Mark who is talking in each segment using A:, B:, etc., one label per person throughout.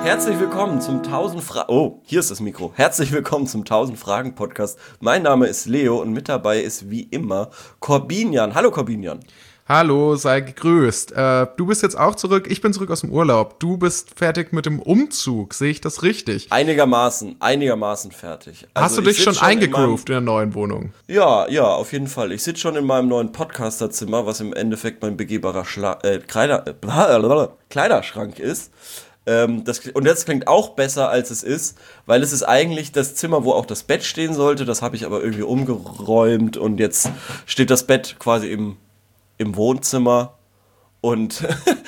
A: Herzlich willkommen zum 1000 Fragen... Oh, hier ist das Mikro. Herzlich willkommen zum 1000 Fragen Podcast. Mein Name ist Leo und mit dabei ist wie immer Corbinian. Hallo Corbinian.
B: Hallo, sei gegrüßt. Du bist jetzt auch zurück, ich bin zurück aus dem Urlaub. Du bist fertig mit dem Umzug, sehe ich das richtig?
A: Einigermaßen fertig. Also
B: hast du dich schon eingegroovt in der neuen Wohnung?
A: Ja, auf jeden Fall. Ich sitze schon in meinem neuen Podcasterzimmer, was im Endeffekt mein begehbarer Kleiderschrank ist. Und das klingt auch besser, als es ist, weil es ist eigentlich das Zimmer, wo auch das Bett stehen sollte. Das habe ich aber irgendwie umgeräumt und jetzt steht das Bett quasi im Wohnzimmer und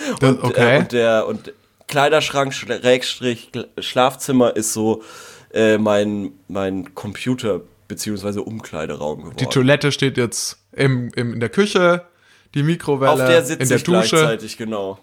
A: Kleiderschrank Schlafzimmer ist so mein Computer bzw. Umkleideraum geworden.
B: Die Toilette steht jetzt in der Küche, die Mikrowelle
A: auf der sitze
B: in der
A: ich
B: Dusche.
A: Gleichzeitig, genau.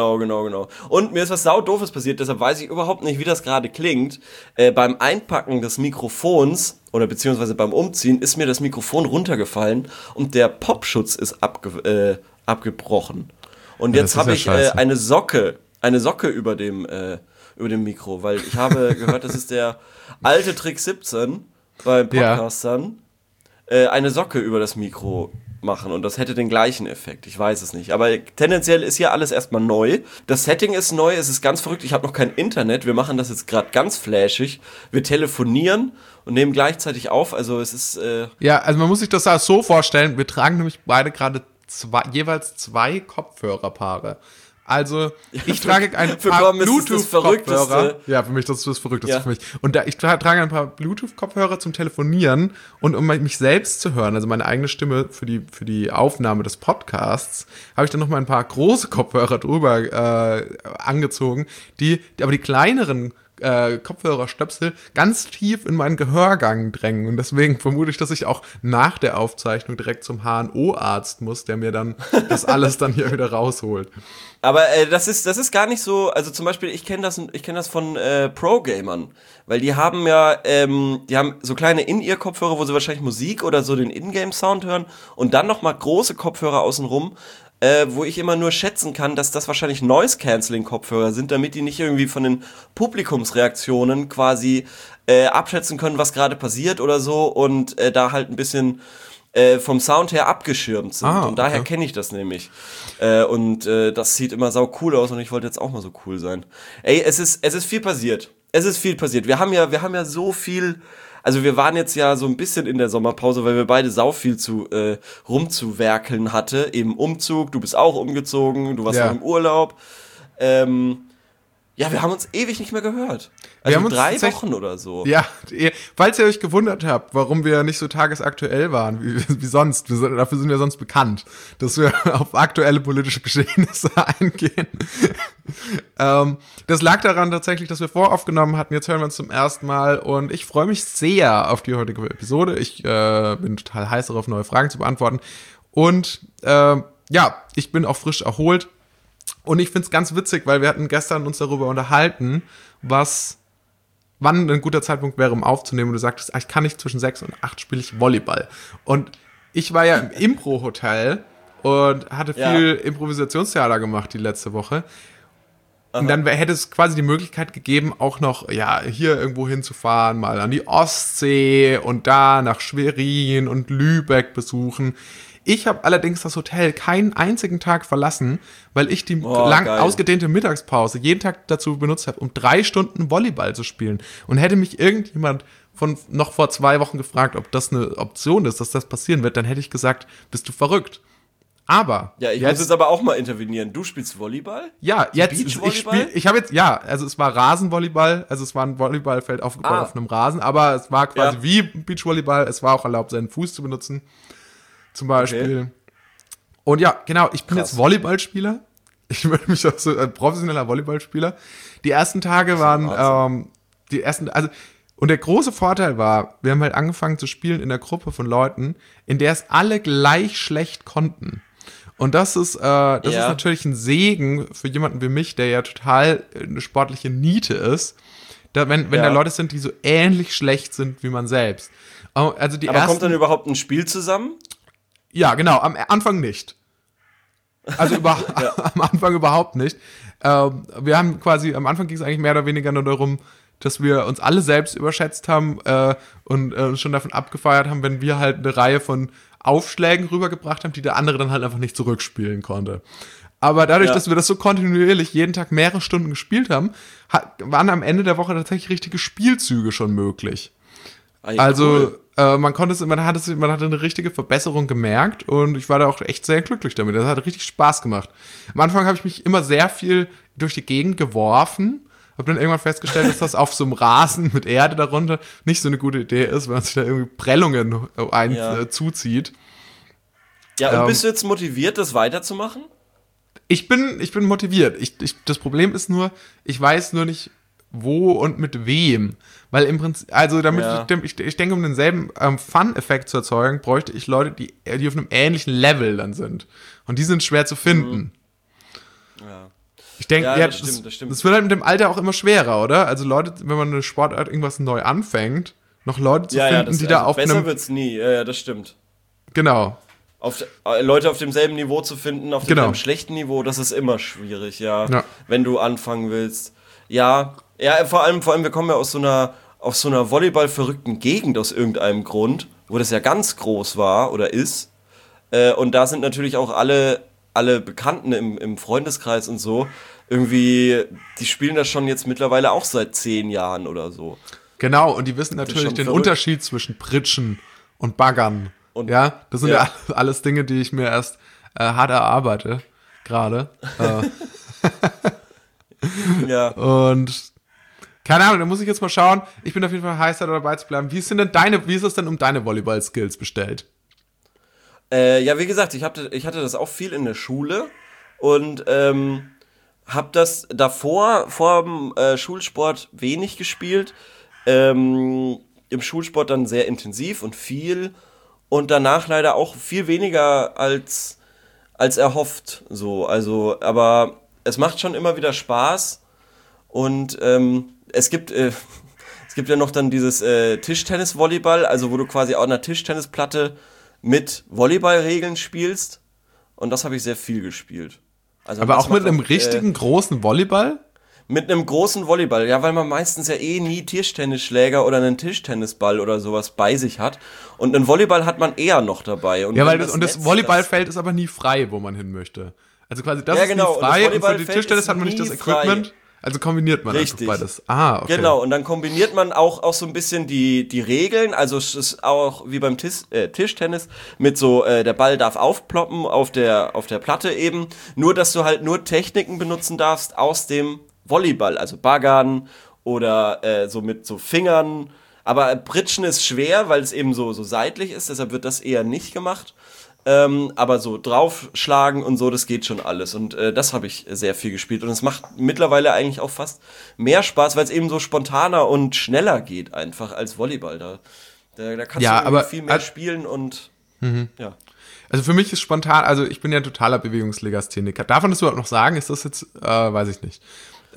A: Und mir ist was saudoofes passiert, deshalb weiß ich überhaupt nicht, wie das gerade klingt. Beim Einpacken des Mikrofons oder beziehungsweise beim Umziehen ist mir das Mikrofon runtergefallen und der Popschutz ist abgebrochen. Und jetzt habe ich eine Socke über dem Mikro, weil ich habe gehört, das ist der alte Trick 17 beim Podcastern, eine Socke über das Mikro machen und das hätte den gleichen Effekt, ich weiß es nicht, aber tendenziell ist hier alles erstmal neu, das Setting ist neu, es ist ganz verrückt, ich habe noch kein Internet, wir machen das jetzt gerade ganz flashig, wir telefonieren und nehmen gleichzeitig auf, also es ist...
B: Ja, also man muss sich das so vorstellen, wir tragen nämlich beide gerade jeweils zwei Kopfhörerpaare. Also, ich trage ein paar Bluetooth-Kopfhörer. Ja, für mich, das ist das Verrückteste für mich. Und ich trage ein paar Bluetooth-Kopfhörer zum Telefonieren und um mich selbst zu hören, also meine eigene Stimme für die Aufnahme des Podcasts, habe ich dann noch mal ein paar große Kopfhörer drüber angezogen, aber die kleineren Kopfhörerstöpsel ganz tief in meinen Gehörgang drängen. Und deswegen vermute ich, dass ich auch nach der Aufzeichnung direkt zum HNO-Arzt muss, der mir dann das alles dann hier wieder rausholt.
A: Aber das ist gar nicht so, also zum Beispiel, ich kenne das von Pro-Gamern, weil die haben so kleine In-Ear-Kopfhörer, wo sie wahrscheinlich Musik oder so den In-Game-Sound hören und dann nochmal große Kopfhörer außenrum, wo ich immer nur schätzen kann, dass das wahrscheinlich Noise-Canceling-Kopfhörer sind, damit die nicht irgendwie von den Publikumsreaktionen quasi abschätzen können, was gerade passiert oder so und da halt ein bisschen vom Sound her abgeschirmt sind. Und daher kenne ich das nämlich. Das sieht immer sau cool aus und ich wollte jetzt auch mal so cool sein. Ey, es ist viel passiert. Wir haben ja so viel... Also wir waren jetzt ja so ein bisschen in der Sommerpause, weil wir beide sau viel rumzuwerkeln hatte. Eben Umzug, du bist auch umgezogen, du warst noch im Urlaub. Wir haben uns ewig nicht mehr gehört. Also 3 Wochen oder so.
B: Ja, falls ihr euch gewundert habt, warum wir nicht so tagesaktuell waren, wie sonst, dafür sind wir sonst bekannt, dass wir auf aktuelle politische Geschehnisse eingehen. Das lag daran tatsächlich, dass wir voraufgenommen hatten, jetzt hören wir uns zum ersten Mal und ich freue mich sehr auf die heutige Episode. Ich bin total heiß darauf, neue Fragen zu beantworten und ich bin auch frisch erholt. Und ich find's ganz witzig, weil wir hatten gestern uns darüber unterhalten, wann ein guter Zeitpunkt wäre, um aufzunehmen. Und du sagtest, ich kann nicht, zwischen 6 und 8 spiele ich Volleyball. Und ich war ja im Impro-Hotel und hatte viel Improvisationstheater gemacht die letzte Woche. Aha. Und dann hätte es quasi die Möglichkeit gegeben, auch noch hier irgendwo hinzufahren, mal an die Ostsee und da nach Schwerin und Lübeck besuchen. Ich habe allerdings das Hotel keinen einzigen Tag verlassen, weil ich die ausgedehnte Mittagspause jeden Tag dazu benutzt habe, um 3 Stunden Volleyball zu spielen. Und hätte mich irgendjemand noch vor 2 Wochen gefragt, ob das eine Option ist, dass das passieren wird, dann hätte ich gesagt, bist du verrückt. Aber
A: ja, ich muss jetzt aber auch mal intervenieren. Du spielst Volleyball?
B: Ja, jetzt es war Rasenvolleyball, also es war ein Volleyballfeld aufgebaut auf einem Rasen, aber es war quasi wie Beachvolleyball, es war auch erlaubt, seinen Fuß zu benutzen. Zum Beispiel. Okay. Und ja, genau, ich bin jetzt Volleyballspieler. Ich würde mich auch so ein professioneller Volleyballspieler. Die ersten Tage waren, und der große Vorteil war, wir haben halt angefangen zu spielen in einer Gruppe von Leuten, in der es alle gleich schlecht konnten. Und das ist natürlich ein Segen für jemanden wie mich, der ja total eine sportliche Niete ist, wenn da Leute sind, die so ähnlich schlecht sind wie man selbst. Also
A: Aber kommt dann überhaupt ein Spiel zusammen?
B: Ja, genau, am Anfang nicht. Also am Anfang überhaupt nicht. Wir haben quasi, am Anfang ging es eigentlich mehr oder weniger nur darum, dass wir uns alle selbst überschätzt haben und schon davon abgefeiert haben, wenn wir halt eine Reihe von Aufschlägen rübergebracht haben, die der andere dann halt einfach nicht zurückspielen konnte. Aber dadurch, dass wir das so kontinuierlich jeden Tag mehrere Stunden gespielt haben, waren am Ende der Woche tatsächlich richtige Spielzüge schon möglich. Also cool. Man hatte eine richtige Verbesserung gemerkt und ich war da auch echt sehr glücklich damit. Das hat richtig Spaß gemacht. Am Anfang habe ich mich immer sehr viel durch die Gegend geworfen, habe dann irgendwann festgestellt, dass das auf so einem Rasen mit Erde darunter nicht so eine gute Idee ist, wenn man sich da irgendwie Prellungen zuzieht.
A: Ja, und bist du jetzt motiviert, das weiterzumachen?
B: Ich bin motiviert. Das Problem ist nur, ich weiß nur nicht, wo und mit wem. Weil im Prinzip, also ich denke, um denselben Fun-Effekt zu erzeugen, bräuchte ich Leute, die auf einem ähnlichen Level dann sind. Und die sind schwer zu finden.
A: Ja.
B: Ich denke,
A: das stimmt.
B: Das wird halt mit dem Alter auch immer schwerer, oder? Also Leute, wenn man eine Sportart irgendwas neu anfängt, noch Leute zu finden, die da auf
A: besser einem... Besser wird's nie, ja, das stimmt.
B: Genau.
A: Leute auf demselben Niveau zu finden, auf demselben schlechten Niveau, das ist immer schwierig, ja. Wenn du anfangen willst. Ja, vor allem, wir kommen ja aus so einer Volleyball-verrückten Gegend aus irgendeinem Grund, wo das ja ganz groß war oder ist. Und da sind natürlich auch alle Bekannten im Freundeskreis und so, irgendwie, die spielen das schon jetzt mittlerweile auch seit 10 Jahren oder so.
B: Genau, und die wissen natürlich den Unterschied zwischen Pritschen und Baggern. Und, ja, das sind ja alles Dinge, die ich mir erst hart erarbeite, gerade.
A: Ja.
B: Und keine Ahnung, da muss ich jetzt mal schauen. Ich bin auf jeden Fall heiß, da dabei zu bleiben. Wie ist es denn um deine Volleyball-Skills bestellt?
A: Ja, wie gesagt, ich hatte das auch viel in der Schule und habe das davor, vor dem Schulsport wenig gespielt. Im Schulsport dann sehr intensiv und viel und danach leider auch viel weniger als erhofft. So, also, aber es macht schon immer wieder Spaß und es gibt ja noch dann dieses Tischtennis-Volleyball, also wo du quasi auf einer Tischtennisplatte mit Volleyballregeln spielst und das habe ich sehr viel gespielt. Also
B: aber auch mit einem richtigen großen Volleyball?
A: Mit einem großen Volleyball, ja, weil man meistens ja nie Tischtennisschläger oder einen Tischtennisball oder sowas bei sich hat. Und einen Volleyball hat man eher noch dabei. Und
B: ja, weil das Volleyballfeld ist aber nie frei, wo man hin möchte. Also quasi das ist nie frei und für die Tischtennis hat man nicht das Equipment. Frei. Also kombiniert man einfach beides. Ah, okay.
A: Genau, und dann kombiniert man auch so ein bisschen die Regeln. Also es ist auch wie beim Tischtennis mit so, der Ball darf aufploppen auf der Platte eben. Nur, dass du halt nur Techniken benutzen darfst aus dem Volleyball. Also Baggern oder so mit so Fingern. Aber Pritschen ist schwer, weil es eben so seitlich ist. Deshalb wird das eher nicht gemacht. Aber so draufschlagen und so, das geht schon alles. Und das habe ich sehr viel gespielt. Und es macht mittlerweile eigentlich auch fast mehr Spaß, weil es eben so spontaner und schneller geht einfach als Volleyball. Da kannst du aber viel mehr spielen und ja.
B: Also für mich ist spontan, also ich bin ja ein totaler Bewegungslegastheniker. Darf man das überhaupt noch sagen? Ist das jetzt, weiß ich nicht.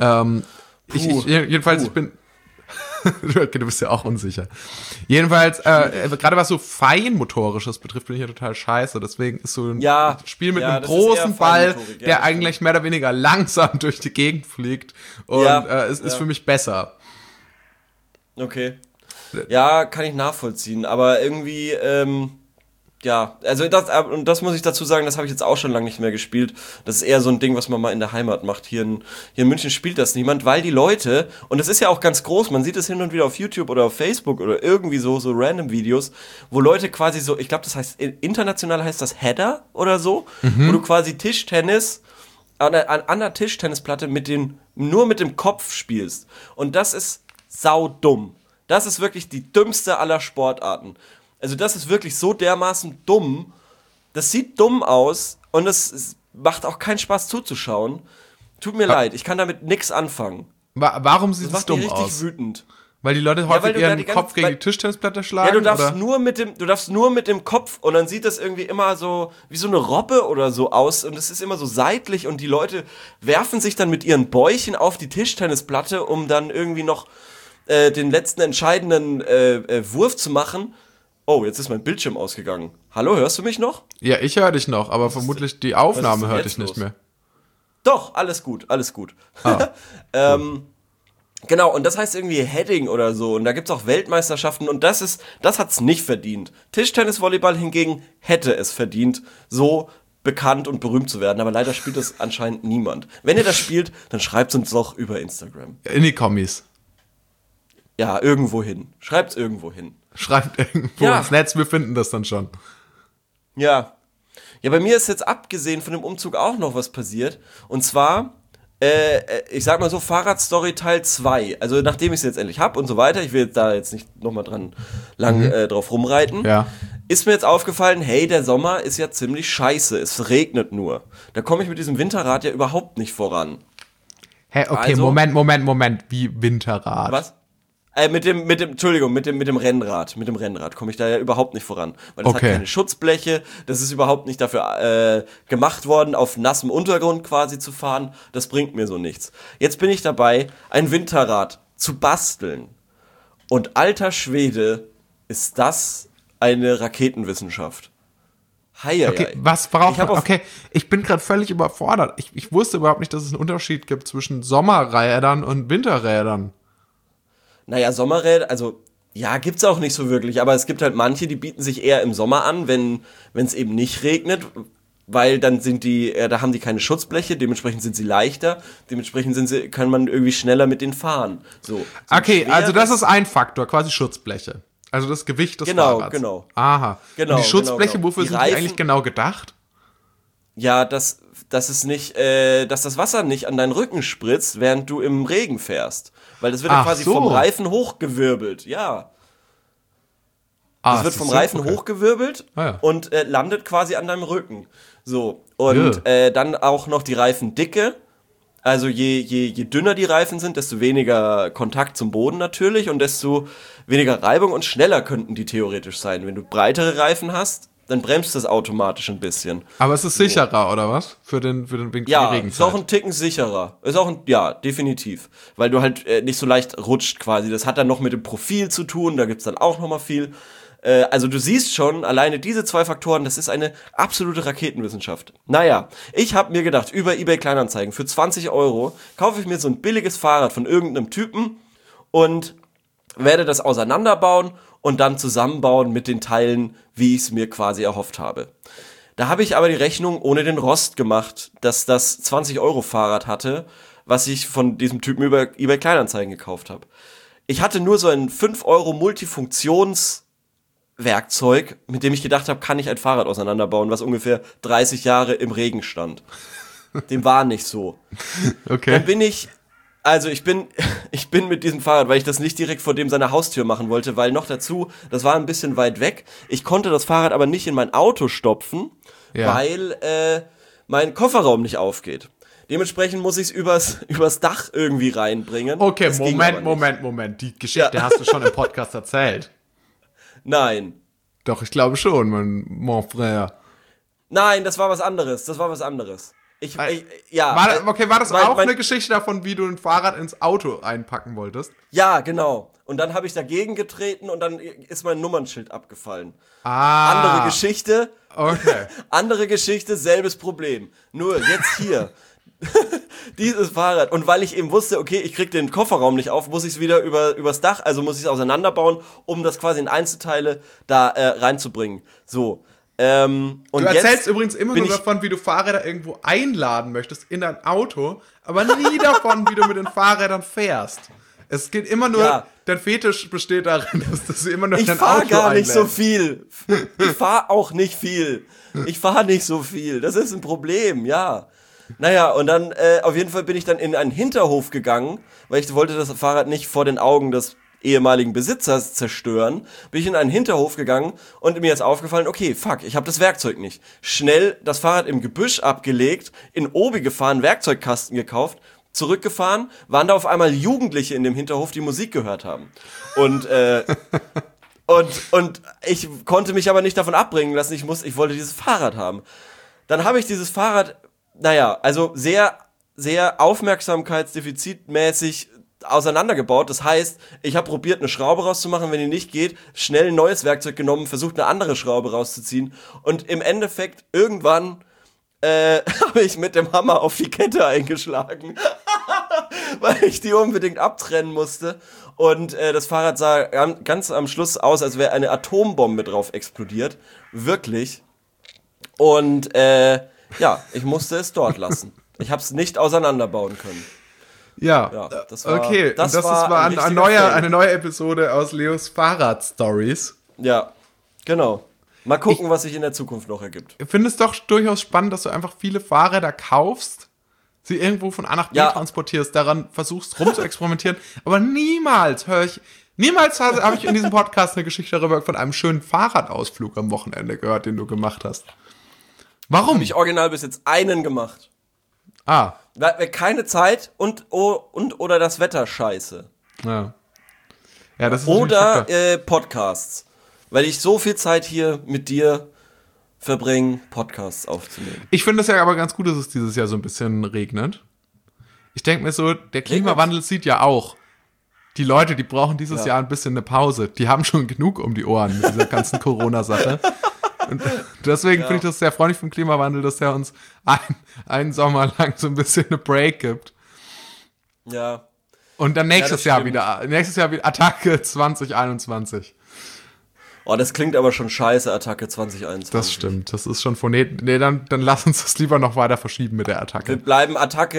B: Ich bin... Okay, du bist ja auch unsicher. Jedenfalls, gerade was so Feinmotorisches betrifft, bin ich ja total scheiße. Deswegen ist so ein Spiel mit einem großen Ball, der eigentlich mehr oder weniger langsam durch die Gegend fliegt. Und es ist für mich besser.
A: Okay. Ja, kann ich nachvollziehen. Aber irgendwie, ja, also das muss ich dazu sagen, das habe ich jetzt auch schon lange nicht mehr gespielt. Das ist eher so ein Ding, was man mal in der Heimat macht. Hier in München spielt das niemand, weil die Leute, und das ist ja auch ganz groß, man sieht es hin und wieder auf YouTube oder auf Facebook oder irgendwie so random Videos, wo Leute quasi so, ich glaube, das heißt, international heißt das Header oder so, wo du quasi Tischtennis an der Tischtennisplatte nur mit dem Kopf spielst. Und das ist saudumm. Das ist wirklich die dümmste aller Sportarten. Also das ist wirklich so dermaßen dumm. Das sieht dumm aus und es macht auch keinen Spaß zuzuschauen. Tut mir leid, ich kann damit nichts anfangen.
B: Warum sieht es dumm aus?
A: Das macht mich richtig wütend.
B: Weil die Leute häufig ihren Kopf gegen die Tischtennisplatte schlagen?
A: Ja, du darfst nur mit dem Kopf und dann sieht das irgendwie immer so wie so eine Robbe oder so aus und es ist immer so seitlich und die Leute werfen sich dann mit ihren Bäuchen auf die Tischtennisplatte, um dann irgendwie noch den letzten entscheidenden Wurf zu machen. Oh, jetzt ist mein Bildschirm ausgegangen. Hallo, hörst du mich noch?
B: Ja, ich höre dich noch, aber vermutlich die Aufnahme hört
A: jetzt
B: dich nicht
A: los?
B: mehr.
A: Doch, alles gut, alles gut.
B: Ah,
A: Genau, und das heißt irgendwie Heading oder so. Und da gibt's auch Weltmeisterschaften und das hat's nicht verdient. Tischtennis-Volleyball hingegen hätte es verdient, so bekannt und berühmt zu werden. Aber leider spielt das anscheinend niemand. Wenn ihr das spielt, dann schreibt's uns doch über Instagram.
B: in die Kommis.
A: Ja, irgendwo hin. Schreibt's irgendwo hin.
B: Schreibt irgendwo
A: Ja.
B: ins Netz, wir finden das dann schon.
A: Ja. Ja, bei mir ist jetzt abgesehen von dem Umzug auch noch was passiert. Und zwar, ich sag mal so, Fahrradstory Teil 2. Also nachdem ich es jetzt endlich hab und so weiter, ich will jetzt da jetzt nicht nochmal dran lang drauf rumreiten,
B: Ja.
A: ist mir jetzt aufgefallen, hey, der Sommer ist ja ziemlich scheiße, es regnet nur. Da komme ich mit diesem Winterrad ja überhaupt nicht voran.
B: Hä, okay,
A: Also-
B: Moment, wie Winterrad?
A: Was? Mit dem Rennrad. Mit dem Rennrad komme ich da ja überhaupt nicht voran. Weil das
B: Okay.
A: hat keine Schutzbleche, das ist überhaupt nicht dafür gemacht worden, auf nassem Untergrund quasi zu fahren. Das bringt mir so nichts. Jetzt bin ich dabei, ein Winterrad zu basteln. Und alter Schwede, ist das eine Raketenwissenschaft. Heieiei.
B: Okay, was braucht
A: Ich hab
B: man?
A: auf-
B: Okay, ich bin gerade völlig überfordert. Ich wusste überhaupt nicht, dass es einen Unterschied gibt zwischen Sommerrädern und Winterrädern.
A: Naja, Sommerräder, also ja, gibt's auch nicht so wirklich, aber es gibt halt manche, die bieten sich eher im Sommer an, wenn es eben nicht regnet, weil dann sind die, da haben die keine Schutzbleche, dementsprechend sind sie leichter, dementsprechend kann man irgendwie schneller mit denen fahren. So
B: Okay,
A: schwer
B: also das ist ein Faktor, quasi Schutzbleche. Also das Gewicht des
A: Genau,
B: Fahrrads.
A: genau.
B: Aha.
A: Genau,
B: Und die Schutzbleche,
A: genau.
B: wofür
A: Die
B: sind
A: Reifen-
B: die eigentlich genau gedacht?
A: Ja, dass es nicht, dass das Wasser nicht an deinen Rücken spritzt, während du im Regen fährst. Weil das wird ja
B: Ach
A: quasi
B: so.
A: vom Reifen hochgewirbelt, ja.
B: Ah,
A: Das wird vom
B: siehst du?
A: Reifen
B: Okay.
A: hochgewirbelt
B: Ah, ja.
A: und landet quasi an deinem Rücken. So. Und dann auch noch die Reifendicke. Also je dünner die Reifen sind, desto weniger Kontakt zum Boden natürlich und desto weniger Reibung und schneller könnten die theoretisch sein. Wenn du breitere Reifen hast, dann bremst das automatisch ein bisschen.
B: Aber es ist sicherer, oder was? Für den für die
A: Ja, ist
B: Regenzeit.
A: auch ein Ticken sicherer. Ist auch ja, definitiv. Weil du halt nicht so leicht rutscht quasi. Das hat dann noch mit dem Profil zu tun, da gibt's dann auch noch mal viel. Also du siehst schon, alleine diese zwei Faktoren, das ist eine absolute Raketenwissenschaft. Naja, ich habe mir gedacht, über eBay Kleinanzeigen, für 20 € kaufe ich mir so ein billiges Fahrrad von irgendeinem Typen und werde das auseinanderbauen und dann zusammenbauen mit den Teilen, wie ich es mir quasi erhofft habe. Da habe ich aber die Rechnung ohne den Rost gemacht, dass das 20 € Fahrrad hatte, was ich von diesem Typen über eBay Kleinanzeigen gekauft habe. Ich hatte nur so ein 5 € Multifunktionswerkzeug, mit dem ich gedacht habe, kann ich ein Fahrrad auseinanderbauen, was ungefähr 30 Jahre im Regen stand. Dem war nicht so.
B: Okay.
A: Dann bin ich mit diesem Fahrrad, weil ich das nicht direkt vor dem seiner Haustür machen wollte, weil noch dazu, das war ein bisschen weit weg. Ich konnte das Fahrrad aber nicht in mein Auto stopfen,
B: Ja.
A: weil mein Kofferraum nicht aufgeht. Dementsprechend muss ich es übers Dach irgendwie reinbringen.
B: Okay,
A: Das ging aber nicht.
B: Moment. Die Geschichte hast du schon im Podcast erzählt.
A: Nein.
B: Doch, ich glaube schon, mon frère.
A: Nein, das war was anderes. Ja.
B: War das
A: mein-
B: auch
A: mein-
B: eine Geschichte davon, wie du ein Fahrrad ins Auto einpacken wolltest?
A: Ja, genau. Und dann habe ich dagegen getreten und dann ist mein Nummernschild abgefallen.
B: Ah.
A: Andere Geschichte.
B: Okay.
A: Andere Geschichte, selbes Problem. Nur jetzt hier. Dieses Fahrrad. Und weil ich eben wusste, okay, ich krieg den Kofferraum nicht auf, muss ich es wieder übers Dach, also muss ich es auseinanderbauen, um das quasi in Einzelteile da reinzubringen. So. Und
B: Du erzählst
A: jetzt
B: übrigens immer
A: bin
B: nur
A: ich-
B: davon, wie du Fahrräder irgendwo einladen möchtest in dein Auto, aber nie davon, wie du mit den Fahrrädern fährst. Es geht immer nur,
A: Ja.
B: dein Fetisch besteht darin, dass du immer nur
A: Ich
B: dein
A: fahre
B: Auto
A: gar nicht so
B: einlädst.
A: viel. Ich fahre auch nicht viel. Ich fahre nicht so viel. Das ist ein Problem, ja. Naja, und dann, auf jeden Fall bin ich dann in einen Hinterhof gegangen, weil ich wollte das Fahrrad nicht vor den Augen des ehemaligen Besitzers zerstören. Bin ich in einen Hinterhof gegangen und mir ist aufgefallen, okay, fuck, ich habe das Werkzeug nicht. Schnell das Fahrrad im Gebüsch abgelegt, in Obi gefahren, Werkzeugkasten gekauft, zurückgefahren, waren da auf einmal Jugendliche in dem Hinterhof, die Musik gehört haben. Und Und ich konnte mich aber nicht davon abbringen lassen, ich wollte dieses Fahrrad haben. Dann habe ich dieses Fahrrad, naja, also sehr, sehr aufmerksamkeitsdefizitmäßig auseinandergebaut. Das heißt, ich habe probiert, eine Schraube rauszumachen, wenn die nicht geht, schnell ein neues Werkzeug genommen, versucht, eine andere Schraube rauszuziehen. Und im Endeffekt, irgendwann habe ich mit dem Hammer auf die Kette eingeschlagen, weil ich die unbedingt abtrennen musste. Und das Fahrrad sah ganz am Schluss aus, als wäre eine Atombombe drauf explodiert. Wirklich. Und ich musste es dort lassen. Ich habe es nicht auseinanderbauen können.
B: Ja,
A: das war,
B: okay. Das war eine neue Episode aus Leos Fahrrad-Stories.
A: Ja, genau. Mal gucken, was sich in der Zukunft noch ergibt.
B: Ich finde es doch durchaus spannend, dass du einfach viele Fahrräder kaufst, sie irgendwo von A nach B transportierst, daran versuchst rum zu experimentieren, aber niemals habe ich in diesem Podcast eine Geschichte darüber von einem schönen Fahrradausflug am Wochenende gehört, den du gemacht hast. Warum?
A: Habe ich original bis jetzt einen gemacht. Keine Zeit oder das Wetter scheiße.
B: Ja, das ist
A: oder Podcasts. Weil ich so viel Zeit hier mit dir verbringe, Podcasts aufzunehmen.
B: Ich finde es ja aber ganz gut, dass es dieses Jahr so ein bisschen regnet. Ich denke mir so, der Klimawandel sieht ja auch. Die Leute, die brauchen dieses Jahr ein bisschen eine Pause. Die haben schon genug um die Ohren mit dieser ganzen Corona-Sache. Und deswegen finde ich das sehr freundlich vom Klimawandel, dass er uns einen Sommer lang so ein bisschen eine Break gibt.
A: Ja.
B: Und dann nächstes Jahr wieder Attacke 2021.
A: Oh, das klingt aber schon scheiße, Attacke 2021.
B: Das stimmt, das ist schon dann lass uns das lieber noch weiter verschieben mit der Attacke.
A: Wir bleiben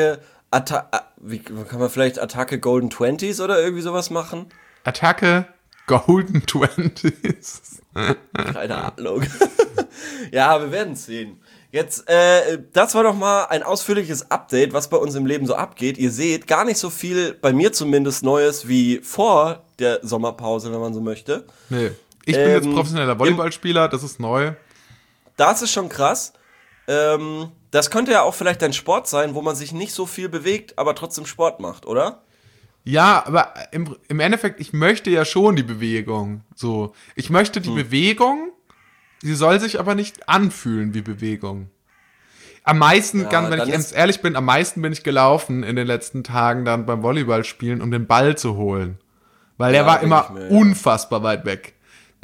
A: wie kann man vielleicht Attacke Golden Twenties oder irgendwie sowas machen?
B: Attacke Golden Twenties.
A: Keine Ahnung. Ja, wir werden es sehen. Jetzt, das war doch mal ein ausführliches Update, was bei uns im Leben so abgeht. Ihr seht, gar nicht so viel, bei mir zumindest, Neues wie vor der Sommerpause, wenn man so möchte.
B: Nee. Ich bin jetzt professioneller Volleyballspieler, das ist neu. Das
A: ist schon krass. Das könnte ja auch vielleicht ein Sport sein, wo man sich nicht so viel bewegt, aber trotzdem Sport macht, oder?
B: Ja, aber im Endeffekt, ich möchte ja schon die Bewegung. So, ich möchte die Bewegung, sie soll sich aber nicht anfühlen wie Bewegung. Am meisten, wenn ich ganz ehrlich bin, am meisten bin ich gelaufen in den letzten Tagen dann beim Volleyballspielen, um den Ball zu holen. Weil der war immer unfassbar weit weg.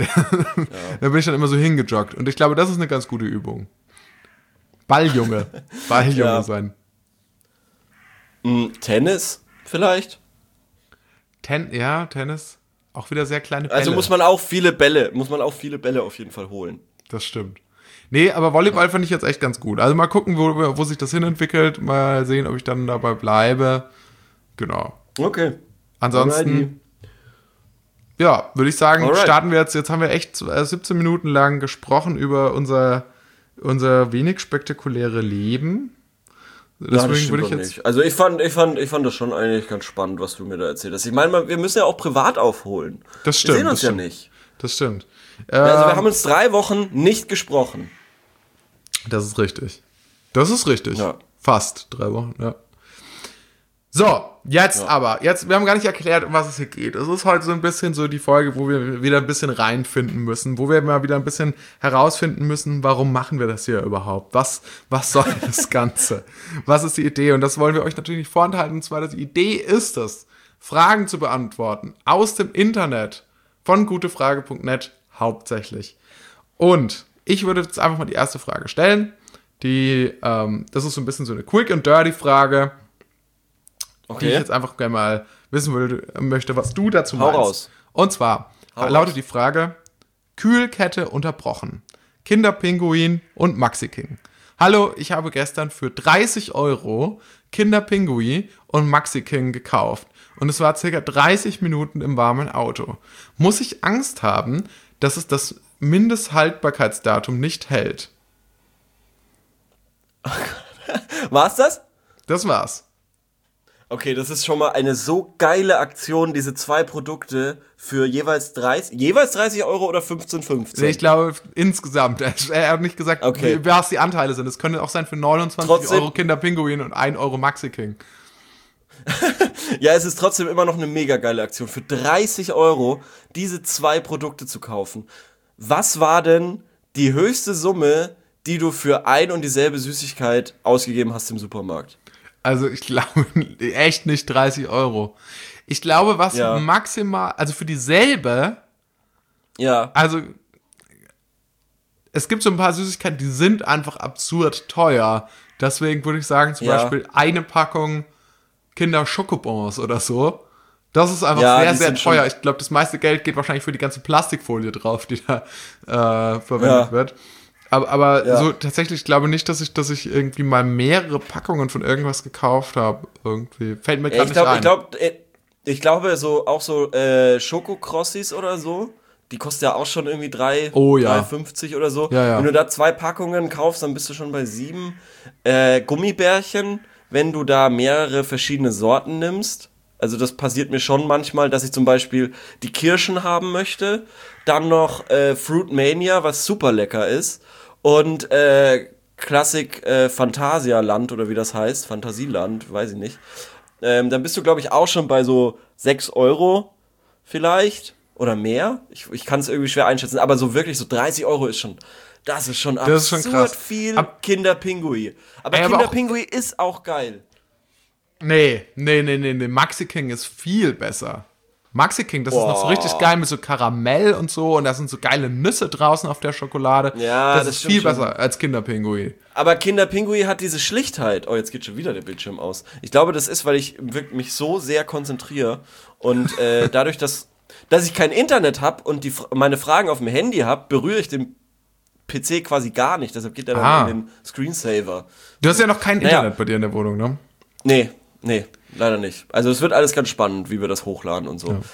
B: Da bin ich dann immer so hingejoggt. Und ich glaube, das ist eine ganz gute Übung. Balljunge sein.
A: Tennis vielleicht?
B: Tennis. Auch wieder sehr kleine Bälle.
A: Also muss man auch viele Bälle auf jeden Fall holen.
B: Das stimmt. Nee, aber Volleyball fand ich jetzt echt ganz gut. Also mal gucken, wo sich das hinentwickelt. Mal sehen, ob ich dann dabei bleibe. Genau.
A: Okay.
B: Ansonsten, ja, würde ich sagen, starten wir jetzt. Jetzt haben wir echt 17 Minuten lang gesprochen über unser wenig spektakuläre Leben. Deswegen würde ich jetzt.
A: Nicht. Also ich fand das schon eigentlich ganz spannend, was du mir da erzählt hast. Ich meine, wir müssen ja auch privat aufholen.
B: Das stimmt.
A: Wir sehen uns ja nicht.
B: Das stimmt.
A: Also wir haben uns 3 Wochen nicht gesprochen.
B: Das ist richtig. Ja. Fast 3 Wochen, ja. So, jetzt, wir haben gar nicht erklärt, um was es hier geht. Es ist heute so ein bisschen so die Folge, wo wir wieder ein bisschen reinfinden müssen, wo wir mal wieder ein bisschen herausfinden müssen, warum machen wir das hier überhaupt? Was soll das Ganze? Was ist die Idee? Und das wollen wir euch natürlich nicht vorenthalten. Und zwar, die Idee ist es, Fragen zu beantworten aus dem Internet von gutefrage.net hauptsächlich. Und ich würde jetzt einfach mal die erste Frage stellen. Das ist so ein bisschen so eine Quick and Dirty Frage. Okay. Die ich jetzt einfach gerne mal wissen möchte, was du dazu meinst.
A: Hau raus.
B: Und zwar lautet die Frage: Kühlkette unterbrochen. Kinderpinguin und Maxi King. Hallo, ich habe gestern für 30 € Kinderpinguin und Maxi King gekauft. Und es war ca. 30 Minuten im warmen Auto. Muss ich Angst haben, dass es das Mindesthaltbarkeitsdatum nicht hält?
A: War's das?
B: Das war's.
A: Okay, das ist schon mal eine so geile Aktion, diese 2 Produkte für jeweils 30 € oder 15,15?
B: Ich glaube, insgesamt. Er hat nicht gesagt, was die Anteile sind. Es könnte auch sein für 29 € Kinderpinguin und 1 € Maxi King.
A: Ja, es ist trotzdem immer noch eine mega geile Aktion. Für 30 € diese 2 Produkte zu kaufen. Was war denn die höchste Summe, die du für ein und dieselbe Süßigkeit ausgegeben hast im Supermarkt?
B: Also ich glaube echt nicht 30 €. Ich glaube, was
A: Ja.
B: maximal, also für dieselbe,
A: Ja.
B: also es gibt so ein paar Süßigkeiten, die sind einfach absurd teuer. Deswegen würde ich sagen, zum
A: Ja.
B: Beispiel eine Packung Kinder-Schokobons oder so. Das ist einfach
A: Ja,
B: sehr,
A: die
B: sehr
A: sind
B: teuer.
A: schon-
B: Ich glaube, das meiste Geld geht wahrscheinlich für die ganze Plastikfolie drauf, die da verwendet
A: Ja.
B: wird. Aber
A: Ja.
B: so tatsächlich, ich glaube nicht, dass ich irgendwie mal mehrere Packungen von irgendwas gekauft habe. Irgendwie. Fällt mir
A: Ja,
B: gerade nicht ein.
A: ich glaube, auch so Schokokrossis oder so, die kosten ja auch schon irgendwie
B: Oh ja.
A: 3,50 oder so.
B: Ja, ja.
A: Wenn du da 2 Packungen kaufst, dann bist du schon bei 7. Gummibärchen, wenn du da mehrere verschiedene Sorten nimmst. Also das passiert mir schon manchmal, dass ich zum Beispiel die Kirschen haben möchte, dann noch Fruit Mania, was super lecker ist, und Classic Phantasialand oder wie das heißt, Fantasieland, weiß ich nicht. Dann bist du, glaube ich, auch schon bei so 6 Euro vielleicht oder mehr. Ich kann es irgendwie schwer einschätzen, aber so wirklich so 30 Euro ist schon, das ist schon
B: Das ist schon
A: absurd
B: krass.
A: viel
B: Ab-
A: Kinderpingui. Aber
B: Ey, aber auch-
A: Kinderpingui ist auch geil.
B: Nee. Maxi King ist viel besser. Maxi King, das ist noch so
A: Boah.
B: richtig geil mit so Karamell und so und da sind so geile Nüsse draußen auf der Schokolade.
A: Ja,
B: das
A: das
B: ist
A: stimmt
B: viel
A: schon.
B: besser als Kinderpinguin.
A: Aber Kinderpingui hat diese Schlichtheit. Oh, jetzt geht schon wieder der Bildschirm aus. Ich glaube, das ist, weil ich mich so sehr konzentriere und dadurch, dass ich kein Internet habe und meine Fragen auf dem Handy habe, berühre ich den PC quasi gar nicht. Deshalb geht er
B: Ah.
A: dann in den Screensaver.
B: Du hast ja noch kein
A: Naja.
B: Internet bei dir in der Wohnung, ne?
A: Nee, leider nicht. Also es wird alles ganz spannend, wie wir das hochladen und so.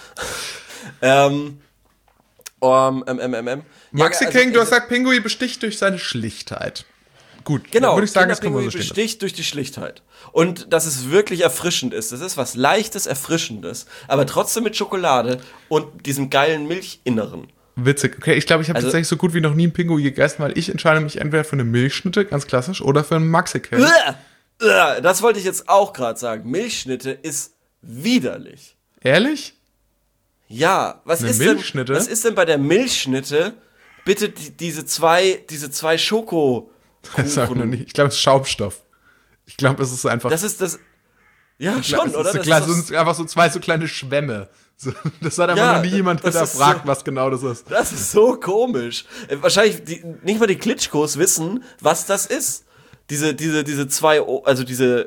B: Maxi
A: Ja,
B: King, du
A: also-
B: hast gesagt, Pinguin besticht durch seine Schlichtheit. Gut,
A: Genau,
B: dann würde ich sagen, das können wir so
A: Kinderpingui
B: stehen.
A: besticht durch die Schlichtheit. Und dass es wirklich erfrischend ist. Das ist was Leichtes, Erfrischendes, aber trotzdem mit Schokolade und diesem geilen Milchinneren.
B: Witzig. Okay, ich glaube, ich habe
A: Also-
B: tatsächlich so gut wie noch nie einen Pinguin gegessen, weil ich entscheide mich entweder für eine Milchschnitte, ganz klassisch, oder für einen Maxi King.
A: Das wollte ich jetzt auch gerade sagen. Milchschnitte ist widerlich.
B: Ehrlich?
A: Ja, was
B: Eine
A: ist
B: Milchschnitte?
A: denn, was ist denn bei der Milchschnitte bitte diese zwei Schoko?
B: Das sag ich noch nicht. Ich glaube, es ist Schaumstoff. Ich glaube, es ist einfach.
A: Das ist das. Ja,
B: Ich glaub,
A: schon,
B: es
A: oder?
B: ist so
A: Das
B: klar,
A: ist
B: es
A: doch-
B: sind einfach so zwei so kleine Schwämme. So, das hat einfach
A: Ja,
B: noch nie jemand
A: das ist
B: hinterfragt,
A: so-
B: was genau das ist.
A: Das ist so komisch. Wahrscheinlich nicht mal die Klitschkos wissen, was das ist. Diese zwei, also diese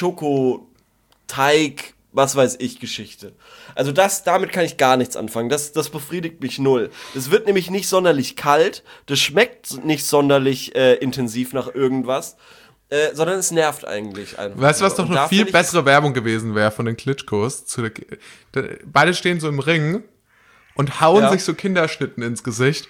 A: Schokoteig, was weiß ich, Geschichte. Also damit kann ich gar nichts anfangen. Das befriedigt mich null. Es wird nämlich nicht sonderlich kalt, das schmeckt nicht sonderlich intensiv nach irgendwas, sondern es nervt eigentlich einfach.
B: Weißt du, was
A: nur.
B: doch
A: Und da
B: noch viel
A: find ich
B: bessere Werbung gewesen wäre von den Klitschkos? Beide stehen so im Ring und hauen
A: Ja.
B: sich so Kinderschnitten ins Gesicht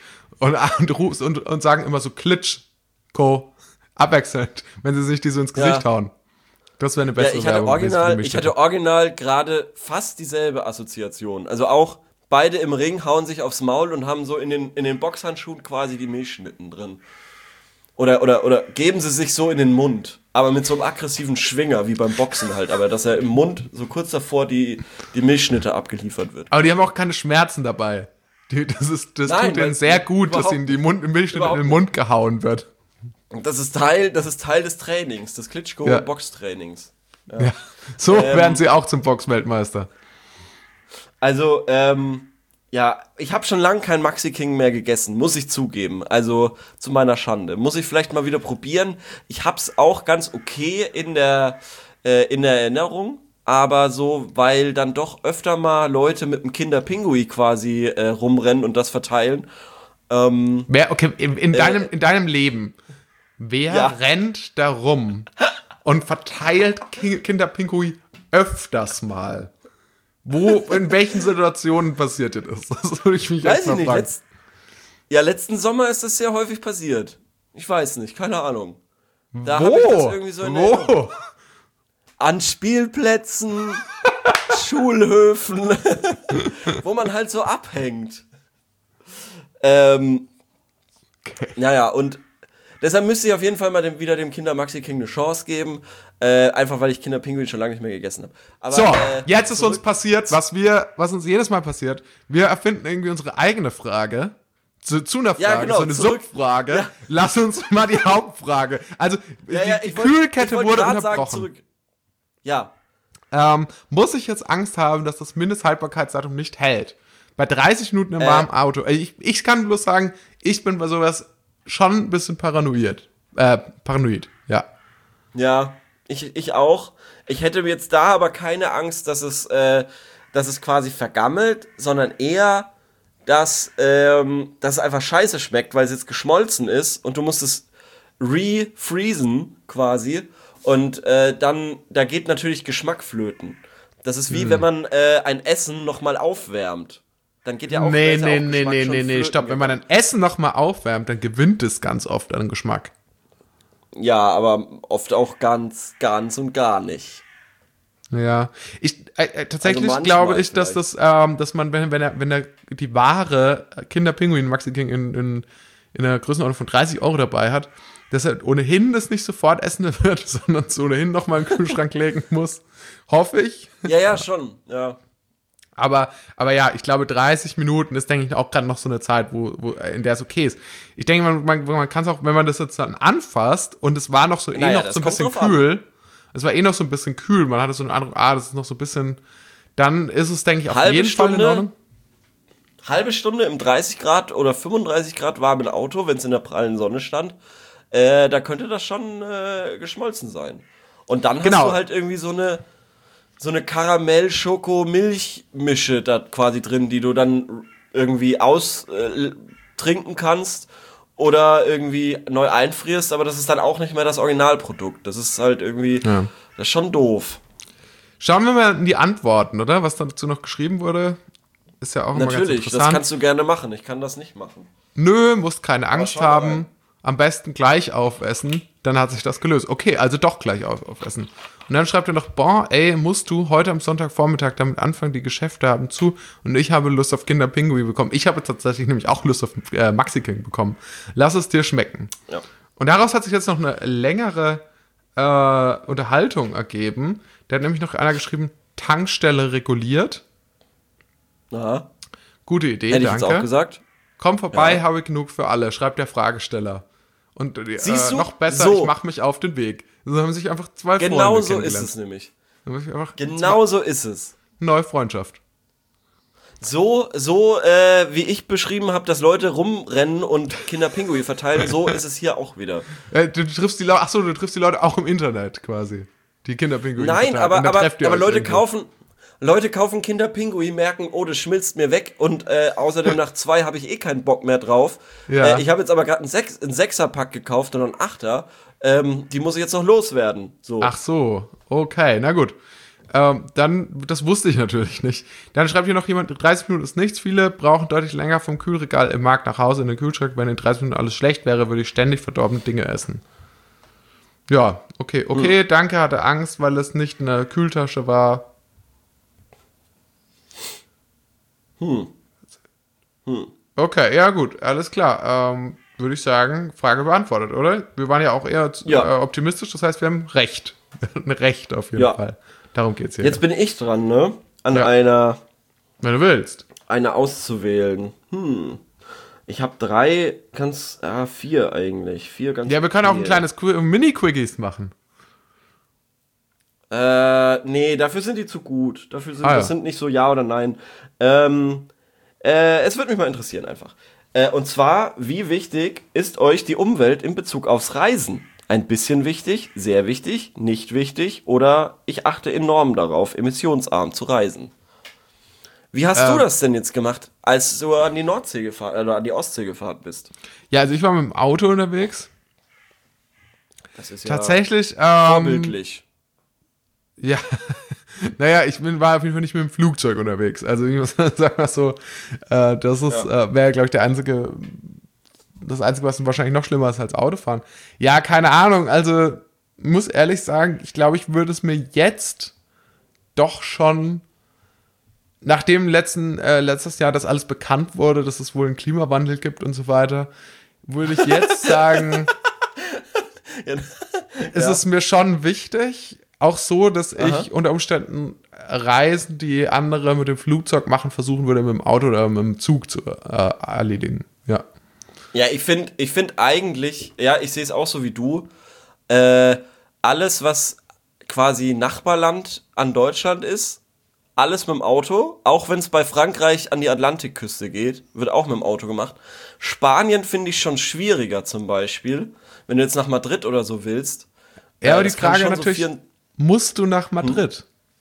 B: und sagen immer so Klitschko abwechselnd, wenn sie sich die so ins Gesicht
A: Ja.
B: hauen. Das wäre eine
A: Ja,
B: bessere Werbung gewesen für mich.
A: ich hatte original gerade fast dieselbe Assoziation. Also auch beide im Ring hauen sich aufs Maul und haben so in den Boxhandschuhen quasi die Milchschnitten drin. Oder geben sie sich so in den Mund. Aber mit so einem aggressiven Schwinger, wie beim Boxen halt. Aber dass er im Mund so kurz davor die Milchschnitte abgeliefert wird.
B: Aber die haben auch keine Schmerzen dabei. Das
A: Nein,
B: tut denen
A: weil
B: sehr gut, dass
A: überhaupt
B: ihnen die Milchschnitte in
A: überhaupt
B: den Mund gehauen wird.
A: Und das ist Teil des Trainings, des Klitschko-Boxtrainings.
B: Ja. So werden sie auch zum Boxweltmeister.
A: Also, ja, ich habe schon lange kein Maxi King mehr gegessen, muss ich zugeben. Also, zu meiner Schande. Muss ich vielleicht mal wieder probieren. Ich hab's auch ganz okay in der Erinnerung, aber so, weil dann doch öfter mal Leute mit einem Kinderpingui quasi rumrennen und das verteilen.
B: Okay, in deinem Leben, wer
A: Ja.
B: rennt da rum und verteilt Kinderpingui öfters mal? In welchen Situationen passiert dir das? Das würde ich mich
A: Weiß
B: echt
A: ich
B: mal
A: nicht.
B: fragen.
A: Letzten Sommer ist das sehr häufig passiert. Ich weiß nicht, keine Ahnung. Da hab ich das irgendwie so in Erinnerung.
B: Wo?
A: An Spielplätzen, Schulhöfen, wo man halt so abhängt. Naja, und deshalb müsste ich auf jeden Fall mal wieder dem Kinder Maxi King eine Chance geben. Einfach weil ich Kinderpinguin schon lange nicht mehr gegessen habe. Aber,
B: So, jetzt ist uns
A: zurück-
B: passiert, was uns jedes Mal passiert. Wir erfinden irgendwie unsere eigene Frage. Zu einer Frage,
A: Ja, genau,
B: so eine
A: zurück.
B: Subfrage.
A: Ja.
B: Lass uns mal die Hauptfrage. Also,
A: Ja,
B: die
A: ich wollte
B: Kühlkette
A: grad
B: wurde
A: sagen,
B: unterbrochen.
A: Ja,
B: muss ich jetzt Angst haben, dass das Mindesthaltbarkeitsdatum nicht hält. Bei 30 Minuten im warmen Auto. Ich kann bloß sagen, ich bin bei sowas schon ein bisschen paranoid, ja.
A: Ja, ich auch. Ich hätte jetzt da aber keine Angst, dass es quasi vergammelt, sondern eher, dass es einfach scheiße schmeckt, weil es jetzt geschmolzen ist und du musst es refreezen quasi und dann, da geht natürlich Geschmack flöten. Das ist wie wenn man ein Essen nochmal aufwärmt. Dann geht ja auch
B: Nee,
A: flöten
B: stopp. Wenn man ein Essen nochmal aufwärmt, dann gewinnt es ganz oft an Geschmack.
A: Ja, aber oft auch ganz und gar nicht.
B: Ja, tatsächlich
A: Also
B: glaube ich,
A: vielleicht.
B: dass man, wenn er die Ware Kinderpinguin Maxi King in einer Größenordnung von 30 € dabei hat, dass er ohnehin das nicht sofort essen wird, sondern es ohnehin nochmal in den Kühlschrank legen muss. Hoffe ich.
A: Ja, schon, ja.
B: Aber ja, ich glaube 30 Minuten ist, denke ich, auch gerade noch so eine Zeit, in der es okay ist. Ich denke, man kann es auch, wenn man das jetzt dann anfasst und es war noch so noch so ein bisschen kühl, es war noch so ein bisschen kühl, man hatte so einen Eindruck, das ist noch so ein bisschen, dann ist es, denke ich, auf jeden Fall in Ordnung.
A: Halbe Stunde im 30 Grad oder 35 Grad warmen Auto, wenn es in der prallen Sonne stand, da könnte das schon geschmolzen sein. Und dann hast du halt irgendwie so eine Karamell-Schoko-Milch-Mische da quasi drin, die du dann irgendwie trinken kannst oder irgendwie neu einfrierst, aber das ist dann auch nicht mehr das Originalprodukt. Das ist halt irgendwie, das ist schon doof.
B: Schauen wir mal in die Antworten, oder? Was dazu noch geschrieben wurde, ist ja auch immer ganz interessant.
A: Natürlich, das kannst du gerne machen. Ich kann das nicht machen.
B: Nö, musst keine Angst haben. Am besten gleich aufessen, dann hat sich das gelöst. Okay, also doch gleich aufessen. Und dann schreibt er noch, musst du heute am Sonntagvormittag damit anfangen, die Geschäfte haben zu und ich habe Lust auf Kinderpinguin bekommen. Ich habe tatsächlich nämlich auch Lust auf Maxi King bekommen. Lass es dir schmecken. Ja. Und daraus hat sich jetzt noch eine längere Unterhaltung ergeben. Da hat nämlich noch einer geschrieben, Tankstelle reguliert.
A: Aha.
B: Gute Idee,
A: Hätte
B: danke.
A: Ich jetzt auch gesagt.
B: Komm vorbei, habe ich genug für alle, schreibt der Fragesteller. Und
A: Siehst du?
B: noch besser, ich mache mich auf den Weg. So haben sich einfach zwei Freunde
A: kennengelernt. Genau so ist es nämlich. Genau so ist es.
B: Neue Freundschaft.
A: So wie ich beschrieben habe, dass Leute rumrennen und Kinderpinguin verteilen, so ist es hier auch wieder.
B: Du triffst die Leute auch im Internet quasi. Die Kinderpinguin.
A: Nein, aber Leute kaufen Kinderpinguin, merken, oh, das schmilzt mir weg und außerdem nach 2 habe ich keinen Bock mehr drauf. Ja. Ich habe jetzt aber gerade einen 6er-Pack gekauft und einen 8er. Die muss ich jetzt noch loswerden. So.
B: Ach so, okay, na gut. Dann, das wusste ich natürlich nicht. Dann schreibt hier noch jemand, 30 Minuten ist nichts. Viele brauchen deutlich länger vom Kühlregal im Markt nach Hause in den Kühlschrank. Wenn in 30 Minuten alles schlecht wäre, würde ich ständig verdorbene Dinge essen. Ja, okay, danke, hatte Angst, weil es nicht eine Kühltasche war. Okay, ja gut, alles klar. Würde ich sagen, Frage beantwortet, oder? Wir waren ja auch eher optimistisch, das heißt, wir haben Recht. Ein Recht auf jeden Fall. Darum geht's hier.
A: Jetzt bin ich dran, ne? Einer.
B: Wenn du willst.
A: Eine auszuwählen. Ich habe 3, 4 eigentlich. 4 ganz.
B: Ja, wir können auch ein kleines Mini-Quickies machen.
A: Nee, dafür sind die zu gut. Das sind nicht so ja oder nein. Es würde mich mal interessieren einfach. Und zwar, wie wichtig ist euch die Umwelt in Bezug aufs Reisen? Ein bisschen wichtig, sehr wichtig, nicht wichtig oder ich achte enorm darauf, emissionsarm zu reisen. Wie hast du das denn jetzt gemacht, als du an die Nordsee gefahren oder an die Ostsee gefahren bist?
B: Ja, also ich war mit dem Auto unterwegs.
A: Das ist ja
B: tatsächlich
A: vorbildlich.
B: Ja, naja, war auf jeden Fall nicht mit dem Flugzeug unterwegs. Also ich muss sagen, so, das ist, wäre, glaube ich, das Einzige, was wahrscheinlich noch schlimmer ist als Autofahren. Ja, keine Ahnung, also muss ehrlich sagen, ich glaube, ich würde es mir jetzt doch schon, nachdem letztes Jahr das alles bekannt wurde, dass es wohl einen Klimawandel gibt und so weiter, würde ich jetzt sagen, ist es mir schon wichtig, auch so, dass ich unter Umständen Reisen, die andere mit dem Flugzeug machen, versuchen würde, mit dem Auto oder mit dem Zug zu erledigen. Ja.
A: Ja, ich find eigentlich, ja, ich sehe es auch so wie du, alles, was quasi Nachbarland an Deutschland ist. Alles mit dem Auto, auch wenn es bei Frankreich an die Atlantikküste geht, wird auch mit dem Auto gemacht. Spanien finde ich schon schwieriger zum Beispiel, wenn du jetzt nach Madrid oder so willst.
B: Ja, aber die Frage natürlich, so musst du nach Madrid?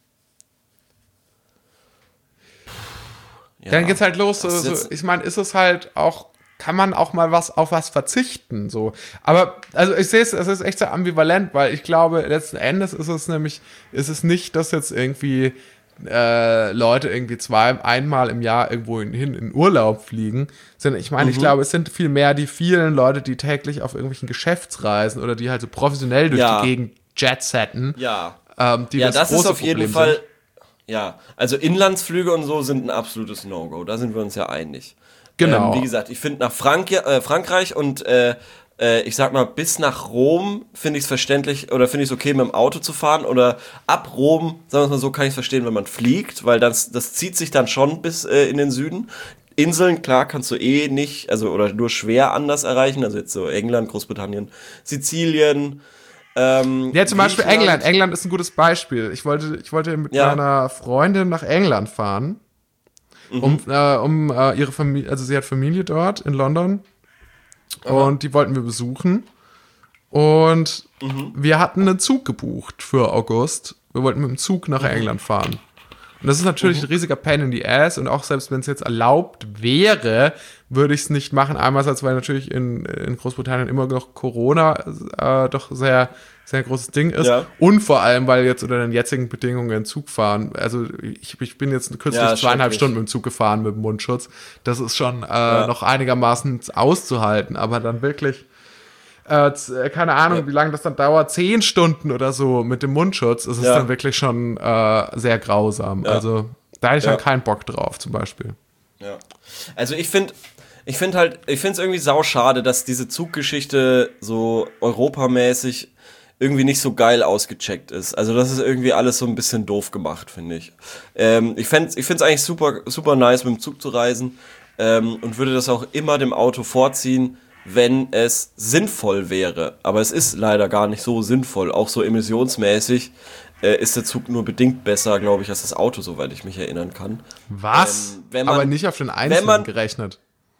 B: Ja, dann geht's halt los. So, ich meine, ist es halt auch, kann man auch mal auf was verzichten, so. Aber, also ich sehe es ist echt so ambivalent, weil ich glaube, letzten Endes ist es nicht, dass jetzt irgendwie Leute irgendwie einmal im Jahr irgendwo in Urlaub fliegen, sondern ich meine, ich glaube, es sind viel mehr die vielen Leute, die täglich auf irgendwelchen Geschäftsreisen oder die halt so professionell durch die Gegend jetsetten.
A: Ja,
B: die
A: das ist auf jeden Fall,
B: sind.
A: Ja, also Inlandsflüge und so sind ein absolutes No-Go, da sind wir uns ja einig.
B: Genau.
A: Wie gesagt, ich finde nach Frankreich und ich sag mal, bis nach Rom finde ich es verständlich oder finde ich es okay, mit dem Auto zu fahren oder ab Rom, sagen wir es mal so, kann ich es verstehen, wenn man fliegt, weil das zieht sich dann schon bis in den Süden. Inseln, klar, kannst du nicht, also oder nur schwer anders erreichen, also jetzt so England, Großbritannien, Sizilien.
B: Ja, zum Beispiel England. England ist ein gutes Beispiel. Ich wollte mit meiner Freundin nach England fahren, um ihre Familie, also sie hat Familie dort in London. Und die wollten wir besuchen. Und wir hatten einen Zug gebucht für August. Wir wollten mit dem Zug nach England fahren. Und das ist natürlich ein riesiger Pain in the Ass. Und auch selbst wenn es jetzt erlaubt wäre, würde ich es nicht machen. Einmal, weil natürlich in Großbritannien immer noch Corona doch sehr, sehr großes Ding ist. Ja. Und vor allem, weil jetzt unter den jetzigen Bedingungen Zug fahren, also ich bin jetzt kürzlich 2,5 Stunden mit dem Zug gefahren mit dem Mundschutz. Das ist schon noch einigermaßen auszuhalten, aber dann wirklich, keine Ahnung, wie lange das dann dauert, 10 Stunden oder so mit dem Mundschutz, ist es dann wirklich schon sehr grausam. Ja. Also da hätte ich dann keinen Bock drauf, zum Beispiel.
A: Ja. Also ich finde es irgendwie sauschade, dass diese Zuggeschichte so europamäßig irgendwie nicht so geil ausgecheckt ist. Also das ist irgendwie alles so ein bisschen doof gemacht, finde ich. Ich find's eigentlich super, super nice, mit dem Zug zu reisen und würde das auch immer dem Auto vorziehen, wenn es sinnvoll wäre. Aber es ist leider gar nicht so sinnvoll. Auch so emissionsmäßig ist der Zug nur bedingt besser, glaube ich, als das Auto, soweit ich mich erinnern kann.
B: Was? Aber nicht auf den Einzelnen gerechnet.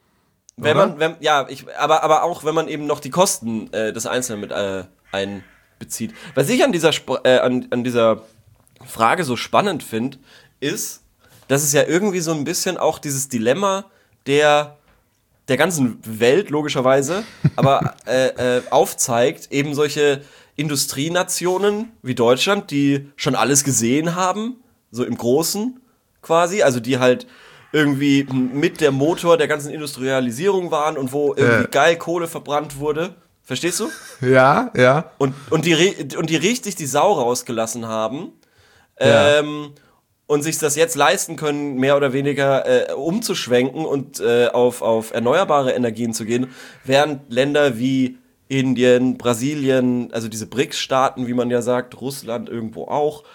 A: Aber auch wenn man eben noch die Kosten des Einzelnen mit einbezieht. Was ich an dieser Frage so spannend finde, ist, dass es ja irgendwie so ein bisschen auch dieses Dilemma der ganzen Welt, logischerweise, aber aufzeigt, eben solche Industrienationen wie Deutschland, die schon alles gesehen haben, so im Großen quasi, also die halt irgendwie mit der Motor der ganzen Industrialisierung waren und wo irgendwie geil Kohle verbrannt wurde. Verstehst du?
B: Ja, ja.
A: Und die richtig die Sau rausgelassen haben. Und sich das jetzt leisten können, mehr oder weniger umzuschwenken und auf erneuerbare Energien zu gehen, während Länder wie Indien, Brasilien, also diese BRICS-Staaten, wie man ja sagt, Russland irgendwo auch,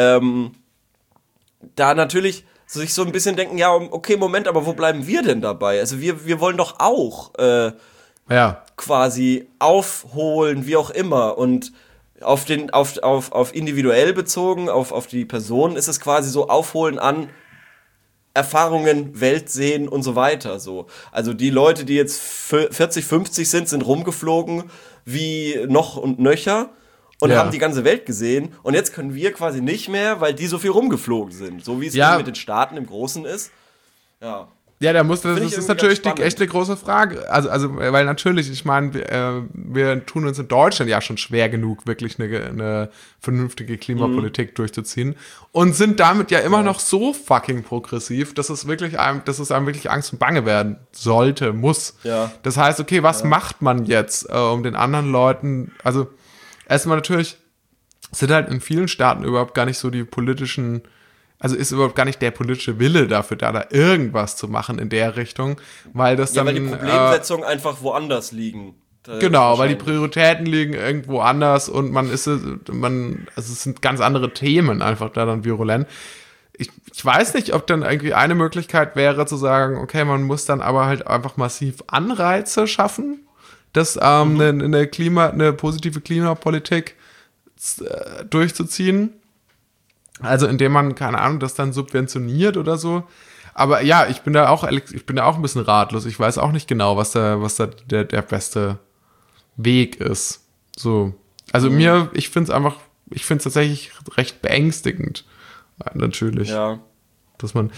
A: da natürlich sich so ein bisschen denken, ja, okay, Moment, aber wo bleiben wir denn dabei? Also wir wollen doch auch quasi aufholen, wie auch immer, und auf individuell bezogen, auf die Person ist es quasi so Aufholen an Erfahrungen, Welt sehen und so weiter. So. Also die Leute, die jetzt 40, 50 sind rumgeflogen wie noch und nöcher und haben die ganze Welt gesehen. Und jetzt können wir quasi nicht mehr, weil die so viel rumgeflogen sind. So wie es mit den Staaten im Großen ist. Ja.
B: Ja, das ist natürlich echt eine große Frage. Also weil natürlich, ich meine, wir tun uns in Deutschland ja schon schwer genug, wirklich eine vernünftige Klimapolitik durchzuziehen und sind damit ja immer noch so fucking progressiv, dass es einem wirklich Angst und Bange werden sollte, muss. Ja. Das heißt, okay, was macht man jetzt, um den anderen Leuten, also erstmal natürlich sind halt in vielen Staaten überhaupt gar nicht so die politischen, also ist überhaupt gar nicht der politische Wille dafür da irgendwas zu machen in der Richtung, weil das dann...
A: weil die Problemsetzungen einfach woanders liegen.
B: Genau, weil die Prioritäten liegen irgendwo anders und es sind ganz andere Themen einfach da dann virulent. Ich weiß nicht, ob dann irgendwie eine Möglichkeit wäre zu sagen, okay, man muss dann aber halt einfach massiv Anreize schaffen, dass eine positive Klimapolitik durchzuziehen. Also indem man, keine Ahnung, das dann subventioniert oder so. Aber ja, ich bin da auch ein bisschen ratlos. Ich weiß auch nicht genau, was da der beste Weg ist. So. Also ich finde es tatsächlich recht beängstigend. Natürlich.
A: Ja.
B: Dass man.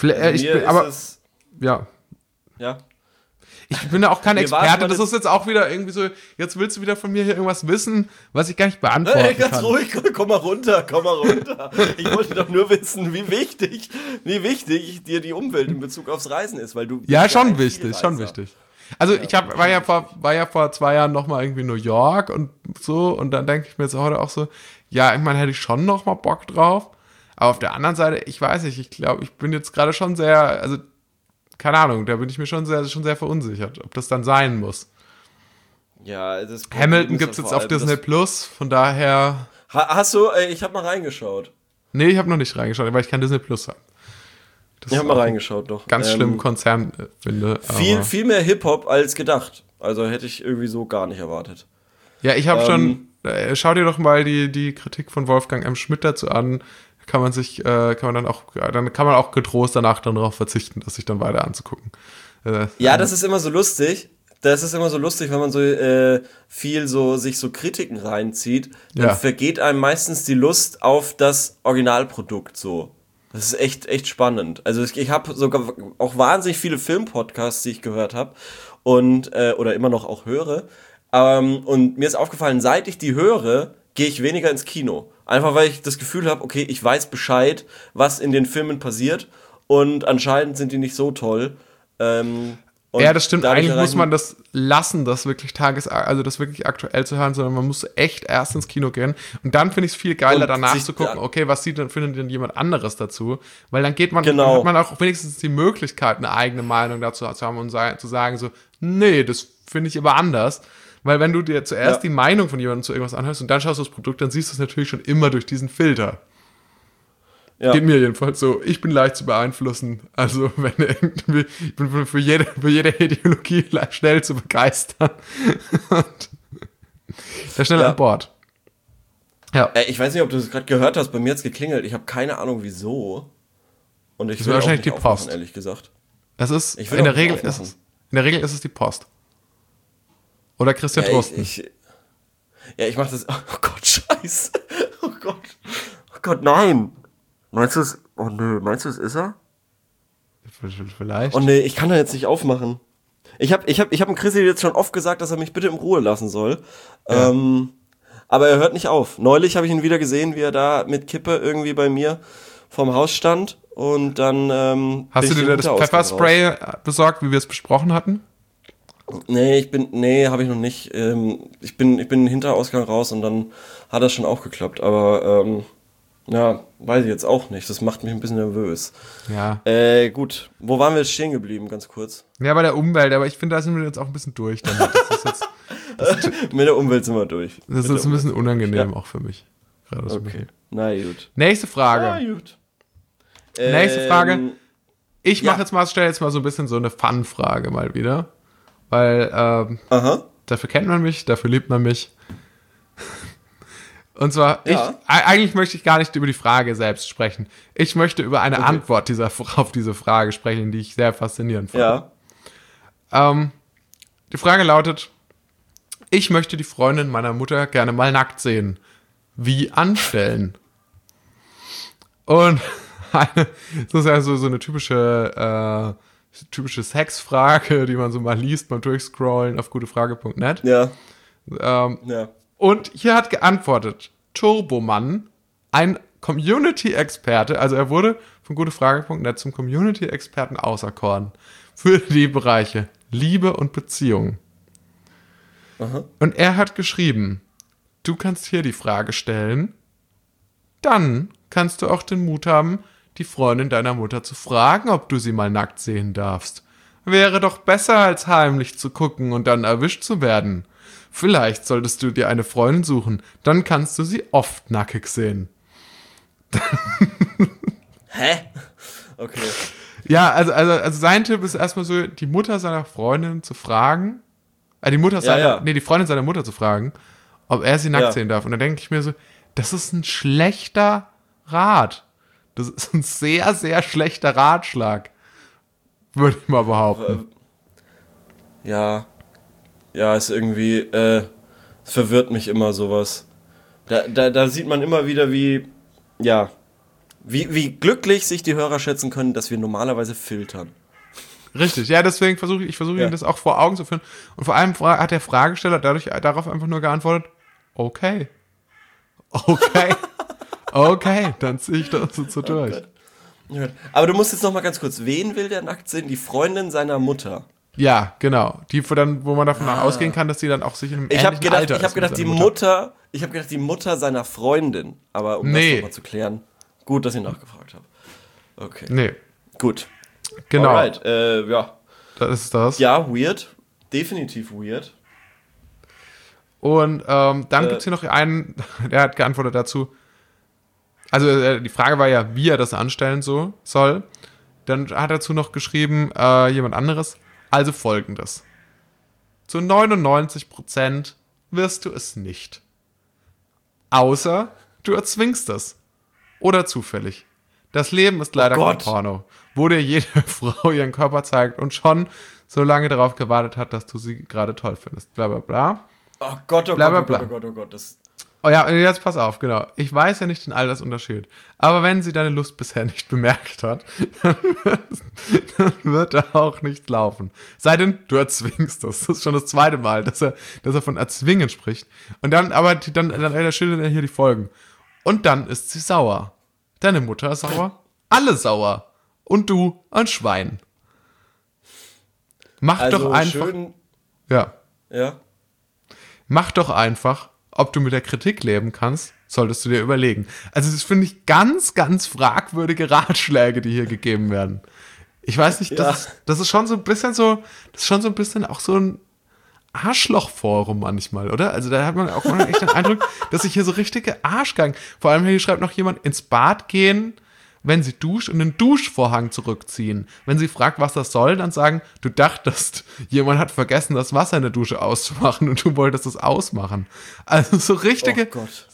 B: Ja.
A: Ja.
B: Ich bin ja auch kein Experte, das ist jetzt auch wieder irgendwie so, jetzt willst du wieder von mir hier irgendwas wissen, was ich gar nicht beantworten kann.
A: Ganz ruhig, komm mal runter. Ich wollte doch nur wissen, wie wichtig dir die Umwelt in Bezug aufs Reisen ist, weil du...
B: Ja, schon wichtig. Also ich war ja vor 2 Jahren nochmal irgendwie in New York und so, und dann denke ich mir jetzt heute auch so, ja, ich meine, hätte ich schon nochmal Bock drauf, aber auf der anderen Seite, ich weiß nicht, ich glaube, ich bin jetzt gerade schon sehr, also keine Ahnung, da bin ich mir schon sehr verunsichert, ob das dann sein muss.
A: Ja, das
B: Hamilton gibt es jetzt auf Disney Plus, von daher...
A: Hast du, ich habe mal reingeschaut.
B: Nee, ich habe noch nicht reingeschaut, weil ich kein Disney Plus habe.
A: Ich habe mal reingeschaut doch.
B: Ganz schlimmen Konzern, finde.
A: Viel mehr Hip-Hop als gedacht. Also hätte ich irgendwie so gar nicht erwartet.
B: Ja, ich habe schau dir doch mal die Kritik von Wolfgang M. Schmidt dazu an. Kann man auch getrost danach dann darauf verzichten, das sich dann weiter anzugucken.
A: Ja, das ist immer so lustig. Wenn man so viel sich so Kritiken reinzieht, dann vergeht einem meistens die Lust auf das Originalprodukt so. Das ist echt spannend. Also ich habe sogar auch wahnsinnig viele Filmpodcasts, die ich gehört habe und oder immer noch auch höre. Und mir ist aufgefallen, seit ich die höre, gehe ich weniger ins Kino. Einfach weil ich das Gefühl habe, okay, ich weiß Bescheid, was in den Filmen passiert, und anscheinend sind die nicht so toll.
B: Ja, das stimmt. Eigentlich muss man das lassen, das wirklich das wirklich aktuell zu hören, sondern man muss echt erst ins Kino gehen. Und dann finde ich es viel geiler, danach zu gucken, okay, was findet denn jemand anderes dazu? Weil dann dann hat man auch wenigstens die Möglichkeit, eine eigene Meinung dazu zu haben und zu sagen so, nee, das finde ich aber anders. Weil wenn du dir zuerst die Meinung von jemandem zu irgendwas anhörst und dann schaust du das Produkt, dann siehst du es natürlich schon immer durch diesen Filter. Ja. Geht mir jedenfalls so. Ich bin leicht zu beeinflussen. Also ich bin für jede Ideologie schnell zu begeistern. Und da schnell an Bord. Ja.
A: Ich weiß nicht, ob du es gerade gehört hast. Bei mir hat es geklingelt. Ich habe keine Ahnung, wieso. Und ich
B: will wahrscheinlich auch nicht die Post,
A: ehrlich gesagt.
B: Das ist in der Regel ist es die Post. Oder Christian Drosten.
A: Ich mache das. Oh Gott, scheiße. Oh Gott, nein. Meinst du es? Oh nö, meinst du es ist er?
B: Vielleicht.
A: Oh nee, ich kann da jetzt nicht aufmachen. Ich hab dem Chrissy jetzt schon oft gesagt, dass er mich bitte in Ruhe lassen soll. Ja. Aber er hört nicht auf. Neulich habe ich ihn wieder gesehen, wie er da mit Kippe irgendwie bei mir vorm Haus stand. Und dann
B: hast du dir das Pfefferspray besorgt, wie wir es besprochen hatten?
A: Nee, habe ich noch nicht. Ich bin in den Hinterausgang raus und dann hat das schon auch geklappt. Aber ja, weiß ich jetzt auch nicht. Das macht mich ein bisschen nervös.
B: Ja.
A: Gut. Wo waren wir jetzt stehen geblieben, ganz kurz?
B: Ja, bei der Umwelt. Aber ich finde, da sind wir jetzt auch ein bisschen durch damit.
A: Mit der Umwelt sind wir durch.
B: Das ist ein bisschen unangenehm auch für mich.
A: Okay, na gut.
B: Nächste Frage. Nächste Frage. Ich stelle jetzt mal so ein bisschen so eine Fun-Frage mal wieder. Weil dafür kennt man mich, dafür liebt man mich. Und zwar, eigentlich möchte ich gar nicht über die Frage selbst sprechen. Ich möchte über eine Antwort auf diese Frage sprechen, die ich sehr faszinierend fand. Ja. Die Frage lautet: Ich möchte die Freundin meiner Mutter gerne mal nackt sehen. Wie anstellen? Und das ist ja so eine typische Sexfrage, die man so mal liest beim Durchscrollen auf gutefrage.net.
A: Ja.
B: Und hier hat geantwortet Turbomann, ein Community-Experte, also er wurde von gutefrage.net zum Community-Experten auserkoren für die Bereiche Liebe und Beziehung.
A: Aha.
B: Und er hat geschrieben: Du kannst hier die Frage stellen, dann kannst du auch den Mut haben, die Freundin deiner Mutter zu fragen, ob du sie mal nackt sehen darfst. Wäre doch besser, als heimlich zu gucken und dann erwischt zu werden. Vielleicht solltest du dir eine Freundin suchen, dann kannst du sie oft nackig sehen.
A: Hä? Okay.
B: Ja, also sein Tipp ist erstmal so, die Mutter seiner Freundin zu fragen, die Freundin seiner Mutter zu fragen, ob er sie nackt sehen darf. Und dann denke ich mir so, Das ist ein schlechter Rat. Das ist ein sehr, sehr schlechter Ratschlag. Würde ich mal behaupten.
A: Ja. Ja, ist irgendwie, es verwirrt mich immer sowas. Da sieht man immer wieder, wie glücklich sich die Hörer schätzen können, dass wir normalerweise filtern.
B: Richtig, ja, deswegen versuche ich Ihnen das auch vor Augen zu führen. Und vor allem hat der Fragesteller darauf einfach nur geantwortet, okay. Okay, dann ziehe ich das so durch.
A: Okay. Aber du musst jetzt noch mal ganz kurz, wen will der nackt sehen? Die Freundin seiner Mutter.
B: Ja, genau. Wo man davon ausgehen kann, dass sie dann auch sich in einem ähnlichen Alter ist.
A: Ich habe gedacht, die Mutter seiner Freundin. Aber um das nochmal zu klären, gut, dass ich nachgefragt habe. Okay.
B: Nee.
A: Gut.
B: Genau.
A: Alright, ja.
B: Das ist das.
A: Ja, weird. Definitiv weird.
B: Und dann gibt es hier noch einen, der hat geantwortet dazu. Also die Frage war ja, wie er das anstellen soll. Dann hat dazu noch geschrieben, jemand anderes. Also folgendes. Zu 99% wirst du es nicht. Außer du erzwingst es. Oder zufällig. Das Leben ist leider kein Porno, wo dir jede Frau ihren Körper zeigt und schon so lange darauf gewartet hat, dass du sie gerade toll findest. Bla bla bla.
A: Oh Gott, oh
B: bla,
A: Gott,
B: bla,
A: oh Gott, oh Gott, das...
B: Oh ja, jetzt pass auf, genau. Ich weiß ja nicht den Altersunterschied. Aber wenn sie deine Lust bisher nicht bemerkt hat, dann wird da auch nichts laufen. Sei denn, du erzwingst das. Das ist schon das zweite Mal, dass er von erzwingen spricht. Und dann schildert er hier die Folgen. Und dann ist sie sauer. Deine Mutter ist sauer. Alle sauer. Und du ein Schwein. Mach doch einfach. Ja. Mach doch einfach. Ob du mit der Kritik leben kannst, solltest du dir überlegen. Also das finde ich ganz, ganz fragwürdige Ratschläge, die hier gegeben werden. Ich weiß nicht, das ist schon so ein bisschen auch so ein Arschlochforum manchmal, oder? Also da hat man auch mal echt den Eindruck, dass sich hier so richtige Arschgang, vor allem hier schreibt noch jemand, ins Bad gehen, wenn sie duscht und den Duschvorhang zurückziehen. Wenn sie fragt, was das soll, dann sagen, du dachtest, jemand hat vergessen, das Wasser in der Dusche auszumachen und du wolltest es ausmachen. Also so richtige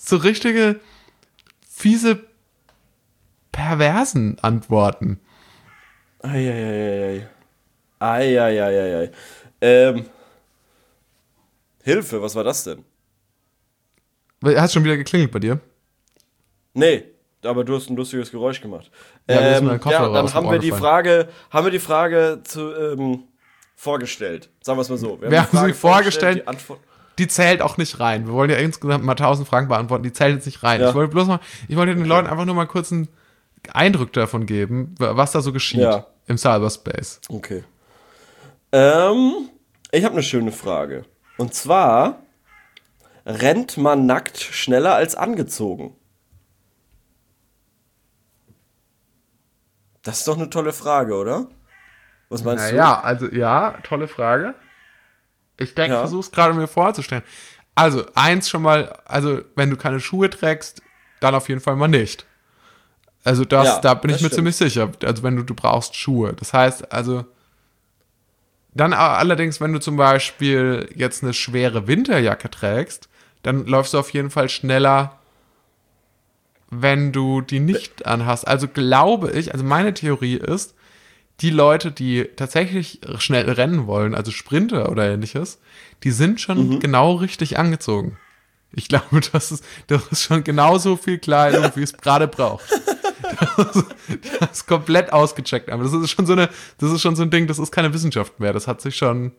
B: fiese, perversen Antworten.
A: Eieieiei. Hilfe, was war das denn?
B: Hast du schon wieder geklingelt bei dir?
A: Nee. Aber du hast ein lustiges Geräusch gemacht.
B: Dann
A: haben wir die Frage vorgestellt. Sagen wir es mal so.
B: Wir haben sie vorgestellt. Die zählt auch nicht rein. Wir wollen ja insgesamt mal 1000 Fragen beantworten. Die zählt jetzt nicht rein. Ja. Ich wollte den Leuten einfach nur mal kurz einen Eindruck davon geben, was da so geschieht im Cyberspace.
A: Okay. Ich habe eine schöne Frage. Und zwar, rennt man nackt schneller als angezogen? Das ist doch eine tolle Frage, oder? Was meinst du?
B: Ja, also ja, tolle Frage. Ich denke, ich versuche es gerade mir vorzustellen. Also, eins schon mal, also wenn du keine Schuhe trägst, dann auf jeden Fall mal nicht. Also da bin ich mir ziemlich sicher. Also wenn du brauchst Schuhe. Das heißt, also dann allerdings, wenn du zum Beispiel jetzt eine schwere Winterjacke trägst, dann läufst du auf jeden Fall schneller, wenn du die nicht anhast. Also glaube ich, also meine Theorie ist, die Leute, die tatsächlich schnell rennen wollen, also Sprinter oder ähnliches, die sind schon genau richtig angezogen. Ich glaube, das ist schon genauso viel Kleidung, wie es gerade braucht. Das ist komplett ausgecheckt. Aber das ist schon so ein Ding, das ist keine Wissenschaft mehr. Das hat sich schon...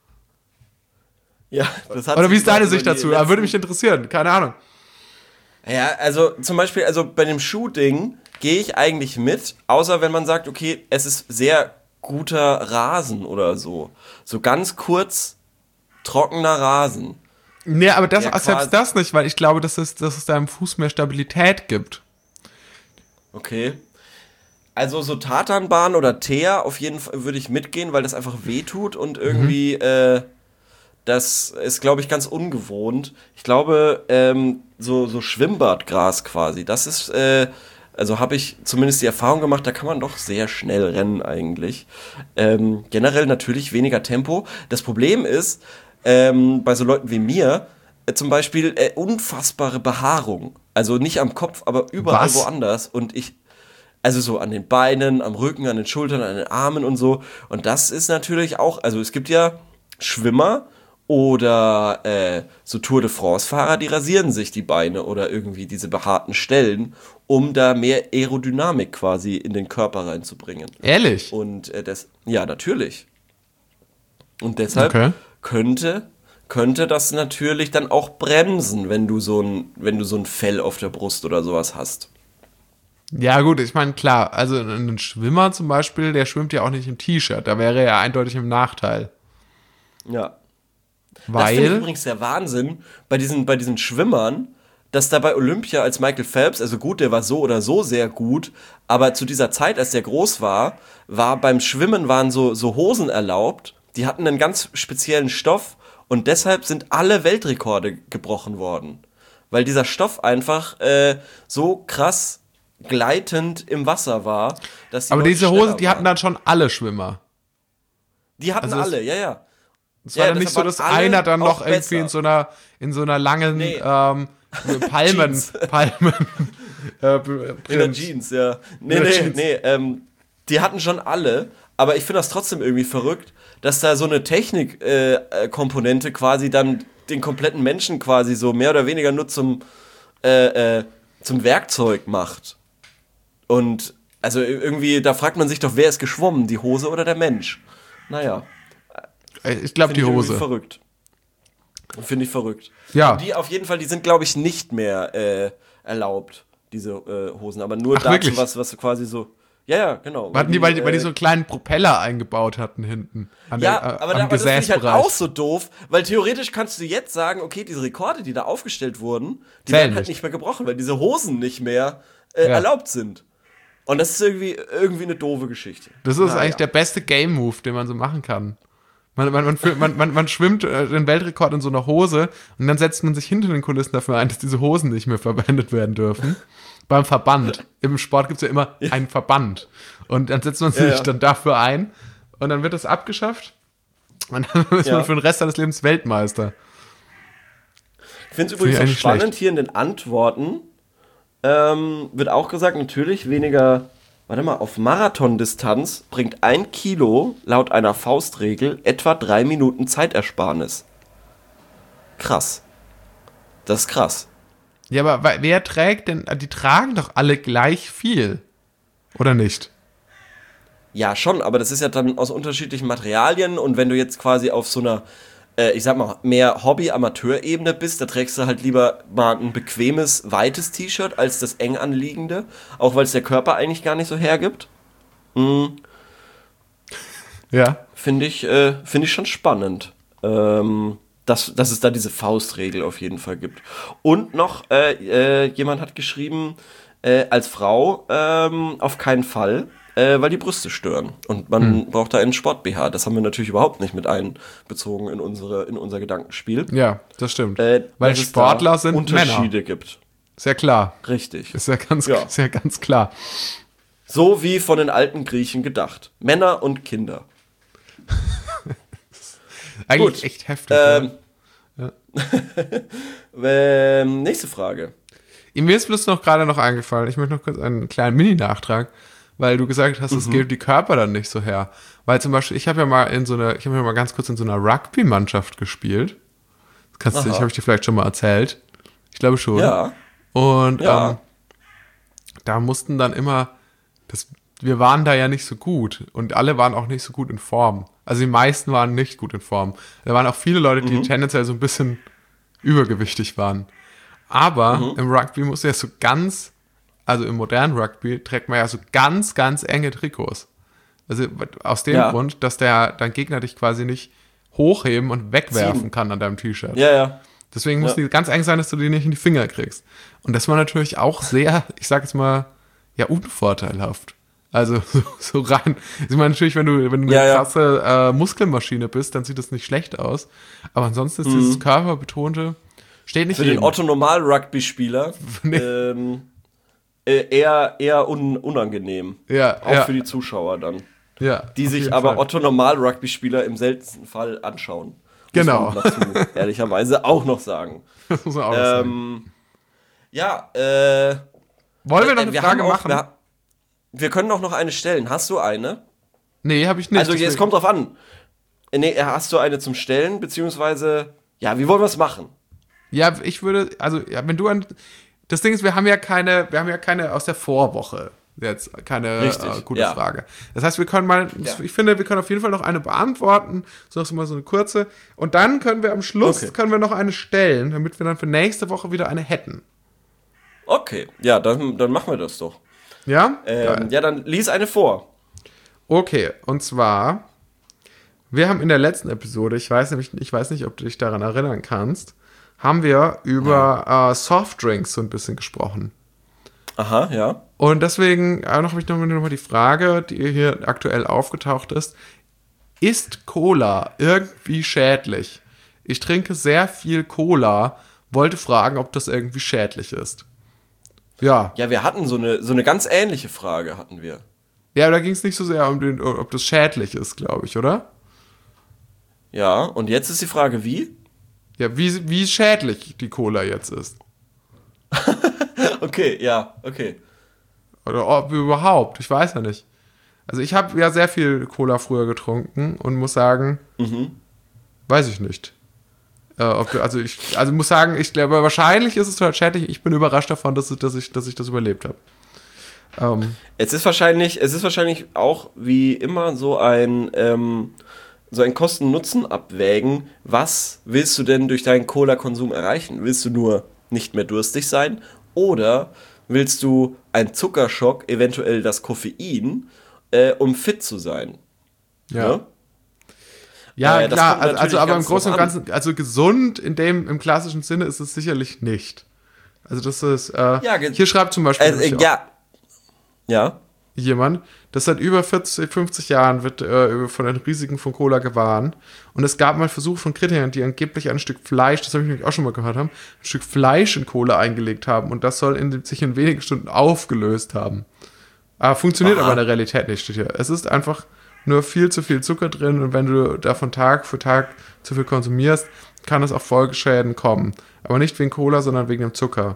A: Ja, das hat
B: Oder wie ist deine Sicht dazu? Würde mich interessieren, keine Ahnung.
A: Ja, also zum Beispiel, bei dem Schuhding gehe ich eigentlich mit, außer wenn man sagt, okay, es ist sehr guter Rasen oder so. So ganz kurz trockener Rasen.
B: Nee, aber selbst das nicht, weil ich glaube, dass es deinem Fuß mehr Stabilität gibt.
A: Okay. Also so Tatanbahn oder Teer auf jeden Fall würde ich mitgehen, weil das einfach wehtut und irgendwie, das ist, glaube ich, ganz ungewohnt. Ich glaube, so Schwimmbadgras quasi, das ist, also habe ich zumindest die Erfahrung gemacht, da kann man doch sehr schnell rennen eigentlich. Generell natürlich weniger Tempo. Das Problem ist, bei so Leuten wie mir, zum Beispiel unfassbare Behaarung. Also nicht am Kopf, aber überall
B: Was?
A: woanders. Und also so an den Beinen, am Rücken, an den Schultern, an den Armen und so. Und das ist natürlich auch, also es gibt ja Schwimmer oder so Tour de France-Fahrer, die rasieren sich die Beine oder irgendwie diese behaarten Stellen, um da mehr Aerodynamik quasi in den Körper reinzubringen.
B: Ehrlich?
A: Und ja, natürlich. Und deshalb
B: Okay.
A: könnte das natürlich dann auch bremsen, wenn du so ein Fell auf der Brust oder sowas hast.
B: Ja, gut, ich meine, klar, also ein Schwimmer zum Beispiel, der schwimmt ja auch nicht im T-Shirt. Da wäre er eindeutig im Nachteil.
A: Ja. Das finde ich
B: Weil,
A: übrigens der Wahnsinn bei diesen Schwimmern, dass da bei Olympia als Michael Phelps, also gut, der war so oder so sehr gut, aber zu dieser Zeit, als der groß war beim Schwimmen waren so Hosen erlaubt, die hatten einen ganz speziellen Stoff und deshalb sind alle Weltrekorde gebrochen worden. Weil dieser Stoff einfach so krass gleitend im Wasser war, dass die
B: aber
A: Leute
B: diese
A: schneller
B: Hosen, die hatten
A: waren.
B: dann schon alle Schwimmer.
A: Die hatten
B: also das-
A: alle, ja, ja.
B: Es
A: Ja,
B: war dann nicht so,
A: deshalb
B: dass
A: waren alle
B: einer dann noch
A: auch
B: irgendwie
A: besser.
B: in so einer langen
A: Nee.
B: Palmen,
A: Jeans.
B: Palmen
A: In der
B: Print.
A: Jeans, ja.
B: In der Jeans.
A: Die hatten schon alle, aber ich finde das trotzdem irgendwie verrückt, dass da so eine Technik-Komponente quasi dann den kompletten Menschen quasi so mehr oder weniger nur zum Werkzeug macht. Und also irgendwie, da fragt man sich doch, wer ist geschwommen, die Hose oder der Mensch? Naja,
B: Ich glaube, die
A: finde ich irgendwie
B: Hose.
A: verrückt. Finde ich verrückt.
B: Ja.
A: Und die auf jeden Fall, die sind, glaube ich, nicht mehr erlaubt, diese Hosen. Aber nur
B: Ach,
A: dazu,
B: wirklich?
A: was quasi so. Ja, ja, genau.
B: Hatten die, weil die so einen kleinen Propeller eingebaut hatten hinten an
A: ja,
B: der,
A: aber
B: am
A: das finde ich halt
B: Gesäßbereich.
A: auch so doof, weil theoretisch kannst du jetzt sagen, okay, diese Rekorde, die da aufgestellt wurden, die
B: Zählen
A: werden halt
B: nicht.
A: nicht mehr gebrochen, weil diese Hosen nicht mehr erlaubt sind. Und das ist irgendwie eine doofe Geschichte.
B: Das ist eigentlich der beste Game-Move, den man so machen kann. Man schwimmt den Weltrekord in so einer Hose und dann setzt man sich hinter den Kulissen dafür ein, dass diese Hosen nicht mehr verwendet werden dürfen. Beim Verband. Im Sport gibt es ja immer einen Verband. Und dann setzt man sich dann dafür ein und dann wird das abgeschafft und dann ist man für den Rest seines Lebens Weltmeister.
A: Ich finde es übrigens auch
B: eigentlich
A: spannend,
B: schlecht.
A: hier in den Antworten wird auch gesagt, natürlich weniger, warte mal, auf Marathondistanz bringt 1 Kilo laut einer Faustregel etwa 3 Minuten Zeitersparnis. Krass. Das ist krass.
B: Ja, aber wer trägt denn? Die tragen doch alle gleich viel. Oder nicht?
A: Ja, schon, aber das ist ja dann aus unterschiedlichen Materialien und wenn du jetzt quasi auf so einer, ich sag mal, mehr Hobby-Amateur-Ebene bist, da trägst du halt lieber mal ein bequemes, weites T-Shirt als das eng anliegende, auch weil es der Körper eigentlich gar nicht so hergibt.
B: Ja.
A: Finde ich schon spannend, dass es da diese Faustregel auf jeden Fall gibt. Und noch, jemand hat geschrieben, als Frau auf keinen Fall, weil die Brüste stören. Und man braucht da einen Sport-BH. Das haben wir natürlich überhaupt nicht mit einbezogen in unser Gedankenspiel.
B: Ja, das stimmt.
A: Weil
B: Weil
A: es
B: Sportler
A: da
B: sind
A: Unterschiede
B: Männer.
A: gibt.
B: Ist ja klar.
A: Richtig.
B: Ist ja ganz,
A: Ja.
B: Ist ja ganz klar.
A: So wie von den alten Griechen gedacht. Männer und Kinder.
B: Eigentlich
A: Gut.
B: echt heftig. Ja.
A: Nächste Frage.
B: Mir ist bloß gerade noch eingefallen, ich möchte noch kurz einen kleinen Mini-Nachtrag, weil du gesagt hast, es gilt die Körper dann nicht so her. Weil zum Beispiel, ich habe ja mal ganz kurz in so einer Rugby-Mannschaft gespielt. Das habe ich dir vielleicht schon mal erzählt. Ich glaube schon.
A: Ja.
B: Und
A: Ja.
B: da mussten dann immer, wir waren da ja nicht so gut und alle waren auch nicht so gut in Form. Also die meisten waren nicht gut in Form. Da waren auch viele Leute, die tendenziell so ein bisschen übergewichtig waren. Aber im Rugby musst du ja so also im modernen Rugby trägt man ja so ganz, ganz enge Trikots. Also aus dem Grund, dass dein Gegner dich quasi nicht hochheben und wegwerfen kann an deinem T-Shirt.
A: Ja, ja.
B: Deswegen muss die ganz eng sein, dass du die nicht in die Finger kriegst. Und das war natürlich auch sehr, ich sag jetzt mal, ja, unvorteilhaft. Also so rein. Ich meine, natürlich, wenn du eine krasse Muskelmaschine bist, dann sieht das nicht schlecht aus. Aber ansonsten ist dieses körperbetonte, steht nicht
A: Für den
B: jedem.
A: Otto-Normal-Rugby-Spieler eher unangenehm.
B: Ja,
A: Auch
B: ja.
A: für die Zuschauer dann.
B: Ja,
A: Die
B: auf
A: sich
B: jeden
A: aber
B: Fall.
A: Otto-Normal-Rugby-Spieler im seltensten Fall anschauen.
B: Genau.
A: Muss man dazu ehrlicherweise auch noch sagen.
B: Das muss man auch sagen.
A: Ja,
B: Wollen wir noch eine Frage machen?
A: Wir können auch noch eine stellen. Hast du eine?
B: Nee, habe ich nicht.
A: Also, es kommt drauf an. Nee, hast du eine zum Stellen, beziehungsweise, ja, wie wollen wir es machen?
B: Ja, ich würde, also, ja, wenn du das Ding ist, wir haben ja keine aus der Vorwoche. Jetzt keine gute Frage. Das heißt, wir können mal, ich finde, wir können auf jeden Fall noch eine beantworten, so mal so eine kurze. Und dann können wir am Schluss können wir noch eine stellen, damit wir dann für nächste Woche wieder eine hätten.
A: Okay, ja, dann machen wir das doch.
B: Ja?
A: Ja, dann lies eine vor.
B: Okay, und zwar, wir haben in der letzten Episode, ich weiß nicht, ob du dich daran erinnern kannst, haben wir über Softdrinks so ein bisschen gesprochen.
A: Aha, ja.
B: Und deswegen habe ich nochmal die Frage, die hier aktuell aufgetaucht ist. Ist Cola irgendwie schädlich? Ich trinke sehr viel Cola, wollte fragen, ob das irgendwie schädlich ist. Ja.
A: Ja, wir hatten so eine ganz ähnliche Frage, hatten wir.
B: Ja, da ging es nicht so sehr ob das schädlich ist, glaube ich, oder?
A: Ja, und jetzt ist die Frage, wie?
B: Ja, wie schädlich die Cola jetzt ist.
A: Okay, ja, okay.
B: Oder ob überhaupt, ich weiß ja nicht. Also ich habe ja sehr viel Cola früher getrunken und muss sagen, weiß ich nicht. Also muss sagen, ich glaube, wahrscheinlich ist es total schädlich. Ich bin überrascht davon, dass ich das überlebt habe.
A: Es ist wahrscheinlich auch wie immer so ein Kosten-Nutzen-Abwägen. Was willst du denn durch deinen Cola-Konsum erreichen? Willst du nur nicht mehr durstig sein? Oder willst du einen Zuckerschock, eventuell das Koffein, um fit zu sein?
B: Ja. Ja, klar, also aber im Großen und Ganzen, also gesund im klassischen Sinne ist es sicherlich nicht. Also das ist, hier schreibt zum Beispiel jemand, dass seit über 50 Jahren wird von den Risiken von Cola gewarnt. Und es gab mal Versuche von Kritikern, die angeblich ein Stück Fleisch, das habe ich nämlich auch schon mal gehört haben, ein Stück Fleisch in Cola eingelegt haben und das soll sich in wenigen Stunden aufgelöst haben. Funktioniert aber in der Realität nicht, steht hier. Es ist einfach nur viel zu viel Zucker drin und wenn du davon Tag für Tag zu viel konsumierst, kann es auch Folgeschäden kommen. Aber nicht wegen Cola, sondern wegen dem Zucker.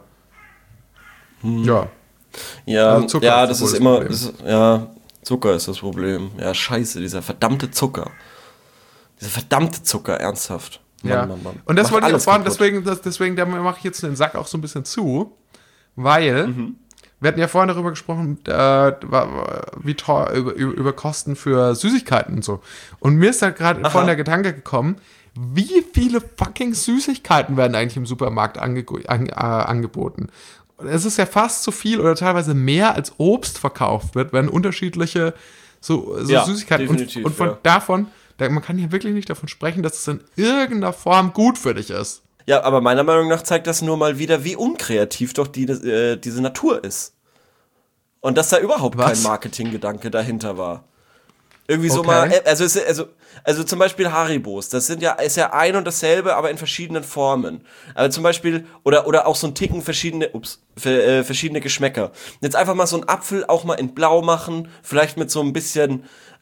B: Ja.
A: Ja, also Zucker das ist immer, Zucker ist das Problem. Ja, scheiße, dieser verdammte Zucker. Dieser verdammte Zucker, ernsthaft.
B: Mann. Und das wollte ich auch fragen, deswegen mache ich jetzt den Sack auch so ein bisschen zu, weil wir hatten ja vorhin darüber gesprochen, wie teuer, über Kosten für Süßigkeiten und so. Und mir ist da gerade vorhin der Gedanke gekommen, wie viele fucking Süßigkeiten werden eigentlich im Supermarkt angeboten? Es ist ja fast so viel oder teilweise mehr als Obst verkauft wird, wenn unterschiedliche Süßigkeiten und von davon, man kann hier wirklich nicht davon sprechen, dass es in irgendeiner Form gut für dich ist.
A: Ja, aber meiner Meinung nach zeigt das nur mal wieder, wie unkreativ doch diese Natur ist. Und dass da überhaupt kein Marketinggedanke dahinter war. Irgendwie so mal, also zum Beispiel Haribos, ist ja ein und dasselbe, aber in verschiedenen Formen. Also zum Beispiel, oder auch so ein Ticken verschiedene Geschmäcker. Jetzt einfach mal so einen Apfel auch mal in blau machen, vielleicht mit so ein bisschen,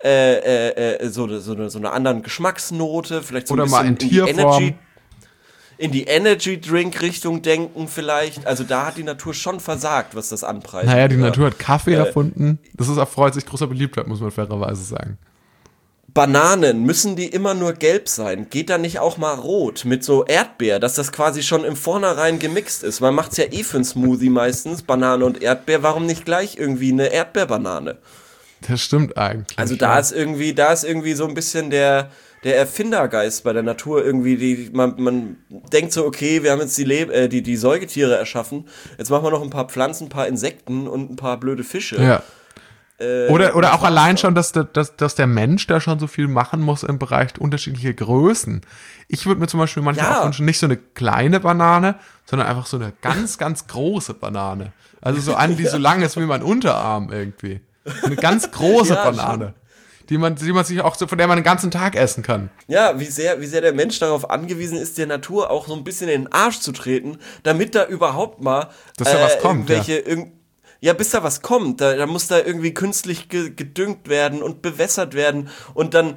A: so einer anderen Geschmacksnote, vielleicht so ein
B: oder
A: bisschen
B: mal in Tierform.
A: In die Energy-Drink-Richtung denken vielleicht. Also da hat die Natur schon versagt, was das anpreist.
B: Naja, die Natur hat Kaffee erfunden. Das ist erfreut sich großer Beliebtheit, muss man fairerweise sagen.
A: Bananen, müssen die immer nur gelb sein? Geht da nicht auch mal rot mit so Erdbeer, dass das quasi schon im Vornherein gemixt ist? Man macht's ja für einen Smoothie meistens, Banane und Erdbeer. Warum nicht gleich irgendwie eine Erdbeerbanane?
B: Das stimmt eigentlich.
A: Also da ist irgendwie so ein bisschen der Erfindergeist bei der Natur irgendwie, man denkt so, okay, wir haben jetzt die Säugetiere erschaffen, jetzt machen wir noch ein paar Pflanzen, ein paar Insekten und ein paar blöde Fische.
B: Ja. Oder auch allein schon, dass der Mensch da schon so viel machen muss im Bereich unterschiedliche Größen. Ich würde mir zum Beispiel manchmal auch wünschen, nicht so eine kleine Banane, sondern einfach so eine ganz, ganz große Banane. Also so eine, die so lang ist wie mein Unterarm irgendwie. Eine ganz große Banane. Die man sich auch so, von der man den ganzen Tag essen kann.
A: Ja, wie sehr der Mensch darauf angewiesen ist, der Natur auch so ein bisschen in den Arsch zu treten, damit da überhaupt mal
B: dass da was kommt,
A: bis da was kommt. Da muss da irgendwie künstlich gedüngt werden und bewässert werden und dann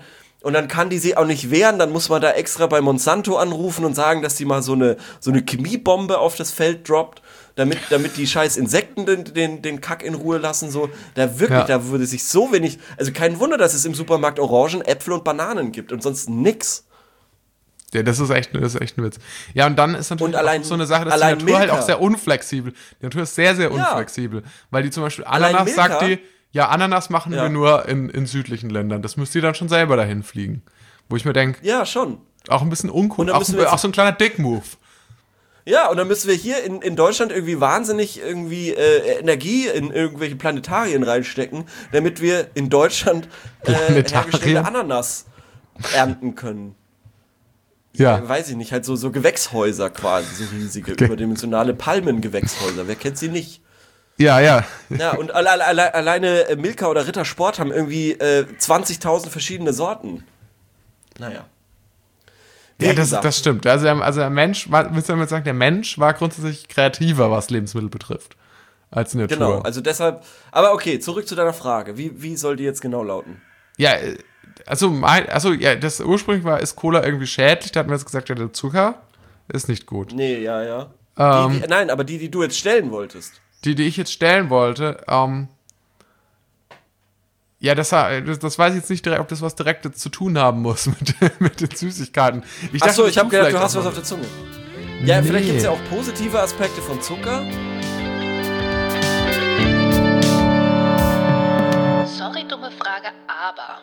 A: und dann kann die sich auch nicht wehren, dann muss man da extra bei Monsanto anrufen und sagen, dass die mal so eine Chemiebombe auf das Feld droppt, damit die scheiß Insekten den Kack in Ruhe lassen, so. Da würde sich so wenig, also kein Wunder, dass es im Supermarkt Orangen, Äpfel und Bananen gibt und sonst nix.
B: Ja, das ist echt ein Witz. Ja, und dann ist natürlich
A: allein,
B: auch so eine Sache, dass die Natur
A: Milka
B: halt auch sehr unflexibel. Die Natur ist sehr, sehr unflexibel. Weil die zum Beispiel Ananas sagt die, ja, Ananas machen wir nur in südlichen Ländern. Das müsst ihr dann schon selber dahin fliegen. Wo ich mir denke,
A: ja, schon.
B: Auch ein bisschen uncool. Auch so ein kleiner Dick-Move.
A: Ja, und dann müssen wir hier in Deutschland irgendwie wahnsinnig Energie in irgendwelche Planetarien reinstecken, damit wir in Deutschland hergestellte Ananas ernten können.
B: Ja.
A: Weiß ich nicht, halt so Gewächshäuser quasi, so riesige, überdimensionale Palmengewächshäuser. Wer kennt sie nicht?
B: Ja.
A: Ja, und alleine Milka oder Rittersport haben irgendwie 20.000 verschiedene Sorten. Naja.
B: Ja, das stimmt. Also der Mensch, müsste man sagen, der Mensch war grundsätzlich kreativer, was Lebensmittel betrifft, als die Natur.
A: Genau, also deshalb, aber okay, zurück zu deiner Frage. Wie soll die jetzt genau lauten?
B: Ja, das ursprünglich ist Cola irgendwie schädlich, da hatten wir jetzt gesagt, ja, der Zucker ist nicht gut.
A: Nee, ja. Nein, aber die du jetzt stellen wolltest.
B: Die ich jetzt stellen wollte, ja, das weiß ich jetzt nicht direkt, ob das was Direktes zu tun haben muss mit den Süßigkeiten.
A: Achso, ich habe gedacht, du hast was auf der Zunge. Ja, nee. Vielleicht gibt es ja auch positive Aspekte von Zucker.
C: Sorry, dumme Frage, aber...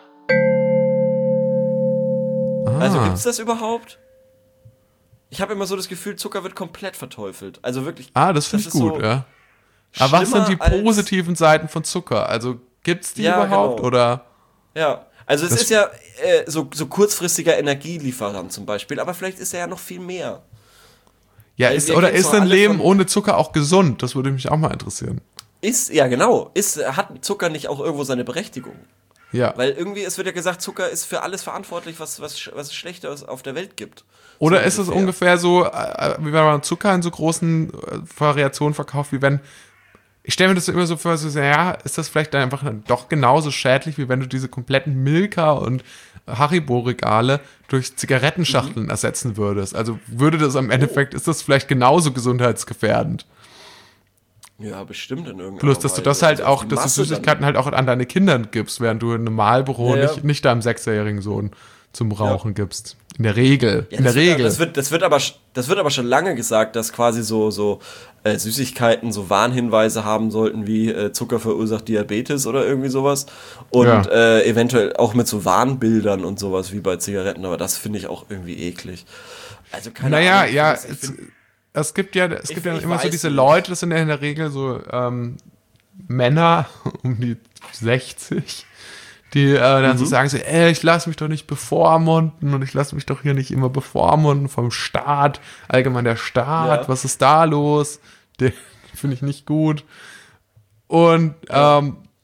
A: Also gibt's das überhaupt? Ich habe immer so das Gefühl, Zucker wird komplett verteufelt. Also wirklich.
B: Das finde ich gut, so ja. Aber was sind die positiven Seiten von Zucker? Also gibt's die überhaupt, genau. Oder?
A: Ja, also es ist ja so kurzfristiger Energielieferant zum Beispiel, aber vielleicht ist er ja noch viel mehr.
B: Ja, ist ein Leben ohne Zucker auch gesund? Das würde mich auch mal interessieren.
A: Hat Zucker nicht auch irgendwo seine Berechtigung?
B: Ja.
A: Weil irgendwie, es wird ja gesagt, Zucker ist für alles verantwortlich, was es Schlechteres auf der Welt gibt.
B: Oder so ist es ungefähr so, wie wenn man Zucker in so großen Variationen verkauft, wie wenn, ich stelle mir das immer so vor, so, ja, ist das vielleicht dann einfach doch genauso schädlich, wie wenn du diese kompletten Milka und Haribo-Regale durch Zigarettenschachteln ersetzen würdest. Also würde das am Endeffekt, ist das vielleicht genauso gesundheitsgefährdend.
A: Ja, bestimmt in irgendeiner
B: Plus, dass du das halt auch, dass du Süßigkeiten halt auch an deine Kinder gibst, während du in einem Malbüro nicht deinem 6-jährigen Sohn zum Rauchen gibst. In der Regel.
A: Ja, das wird aber schon lange gesagt, dass quasi so Süßigkeiten so Warnhinweise haben sollten, wie Zucker verursacht Diabetes oder irgendwie sowas. Und eventuell auch mit so Warnbildern und sowas wie bei Zigaretten. Aber das finde ich auch irgendwie eklig. Also keine Ahnung.
B: Es gibt ja immer so diese Leute, das sind ja in der Regel so Männer um die 60, die dann so sagen so, ich lasse mich doch nicht bevormunden und ich lasse mich doch hier nicht immer bevormunden vom Staat, allgemein der Staat, was ist da los? Den finde ich nicht gut. Und da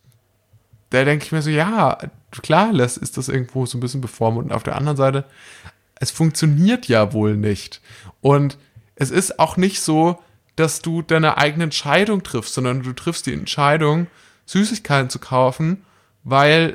B: denke ich mir so, ja, klar, ist das irgendwo so ein bisschen bevormundend. Auf der anderen Seite, es funktioniert ja wohl nicht. Und es ist auch nicht so, dass du deine eigene Entscheidung triffst, sondern du triffst die Entscheidung, Süßigkeiten zu kaufen, weil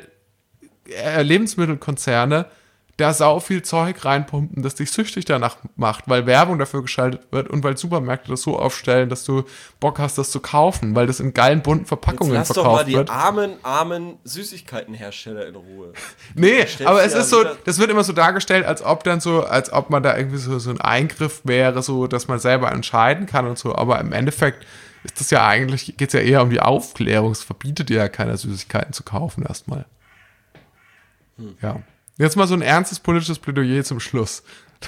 B: Lebensmittelkonzerne da sau viel Zeug reinpumpen, das dich süchtig danach macht, weil Werbung dafür geschaltet wird und weil Supermärkte das so aufstellen, dass du Bock hast, das zu kaufen, weil das in geilen, bunten Verpackungen verkauft wird.
A: Lass doch mal die armen Süßigkeitenhersteller in Ruhe.
B: Nee, aber es ist so, das wird immer so dargestellt, als ob man da irgendwie so ein Eingriff wäre, so, dass man selber entscheiden kann und so, aber im Endeffekt ist das ja eigentlich, geht es ja eher um die Aufklärung, es verbietet dir ja keiner Süßigkeiten zu kaufen erstmal. Ja. Jetzt mal so ein ernstes politisches Plädoyer zum Schluss.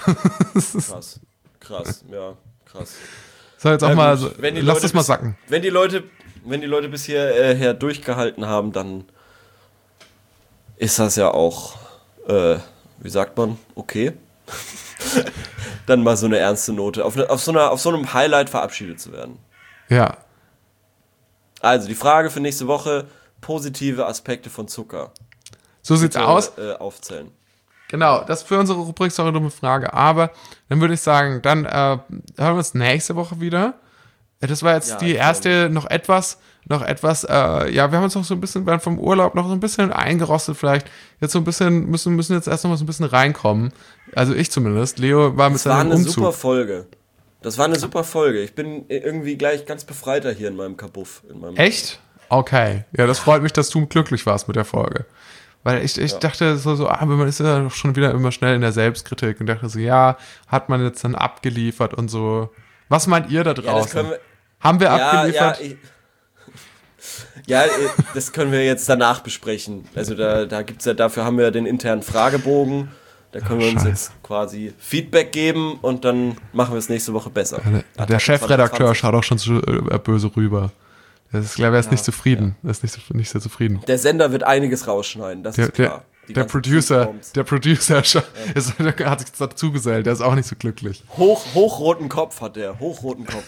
A: Krass.
B: So, jetzt auch mal, lass das mal sacken.
A: Wenn die Leute bis hierher durchgehalten haben, dann ist das ja auch, wie sagt man, okay. Dann mal so eine ernste Note, auf so einem Highlight verabschiedet zu werden.
B: Ja.
A: Also, die Frage für nächste Woche, positive Aspekte von Zucker.
B: So sieht's aus.
A: Aufzählen.
B: Genau, das für unsere Rubrik Sorry, dumme Frage. Aber dann würde ich sagen, dann hören wir uns nächste Woche wieder. Das war jetzt die erste, noch etwas noch etwas, wir haben uns noch so ein bisschen vom Urlaub noch so ein bisschen eingerostet vielleicht. Jetzt so ein bisschen, müssen jetzt erst noch mal so ein bisschen reinkommen. Also ich zumindest. Leo war mit seinem Umzug.
A: Super Folge. Das war eine super Folge. Ich bin irgendwie gleich ganz befreiter hier in meinem Kabuff.
B: Echt? Okay. Ja, das freut mich, dass du glücklich warst mit der Folge. Weil ich dachte aber man ist ja doch schon wieder immer schnell in der Selbstkritik und dachte so, hat man jetzt dann abgeliefert und so. Was meint ihr da draußen? Haben wir abgeliefert?
A: Ja, das können wir jetzt danach besprechen. Also da gibt's ja, dafür haben wir den internen Fragebogen. Da können wir uns jetzt quasi Feedback geben und dann machen wir es nächste Woche besser.
B: Der Chefredakteur schaut auch schon so böse rüber. Er ist nicht zufrieden. Er ist nicht sehr zufrieden.
A: Der Sender wird einiges rausschneiden, das ist klar.
B: Der Producer hat sich dazu gesellt, der ist auch nicht so glücklich.
A: Hochroten Kopf hat der, hochroten Kopf.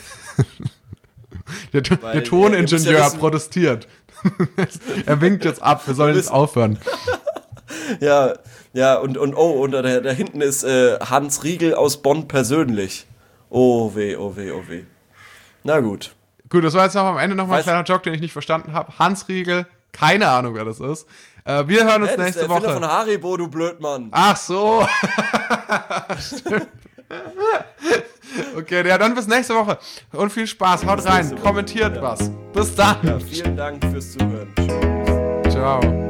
B: Der Toningenieur protestiert. Er winkt jetzt ab, wir sollen jetzt aufhören.
A: Ja, und da hinten ist Hans Riegel aus Bonn persönlich. Oh weh. Na gut.
B: Gut, das war jetzt noch am Ende nochmal ein kleiner Joke, den ich nicht verstanden habe. Hans Riegel, keine Ahnung, wer das ist. Wir hören uns nächste Woche.
A: Der Erfinder von Haribo, du Blödmann.
B: Ach so. Stimmt. Okay, ja, dann bis nächste Woche. Und viel Spaß, haut rein, kommentiert was. Bis dann.
A: Ja, vielen Dank fürs Zuhören.
B: Ciao.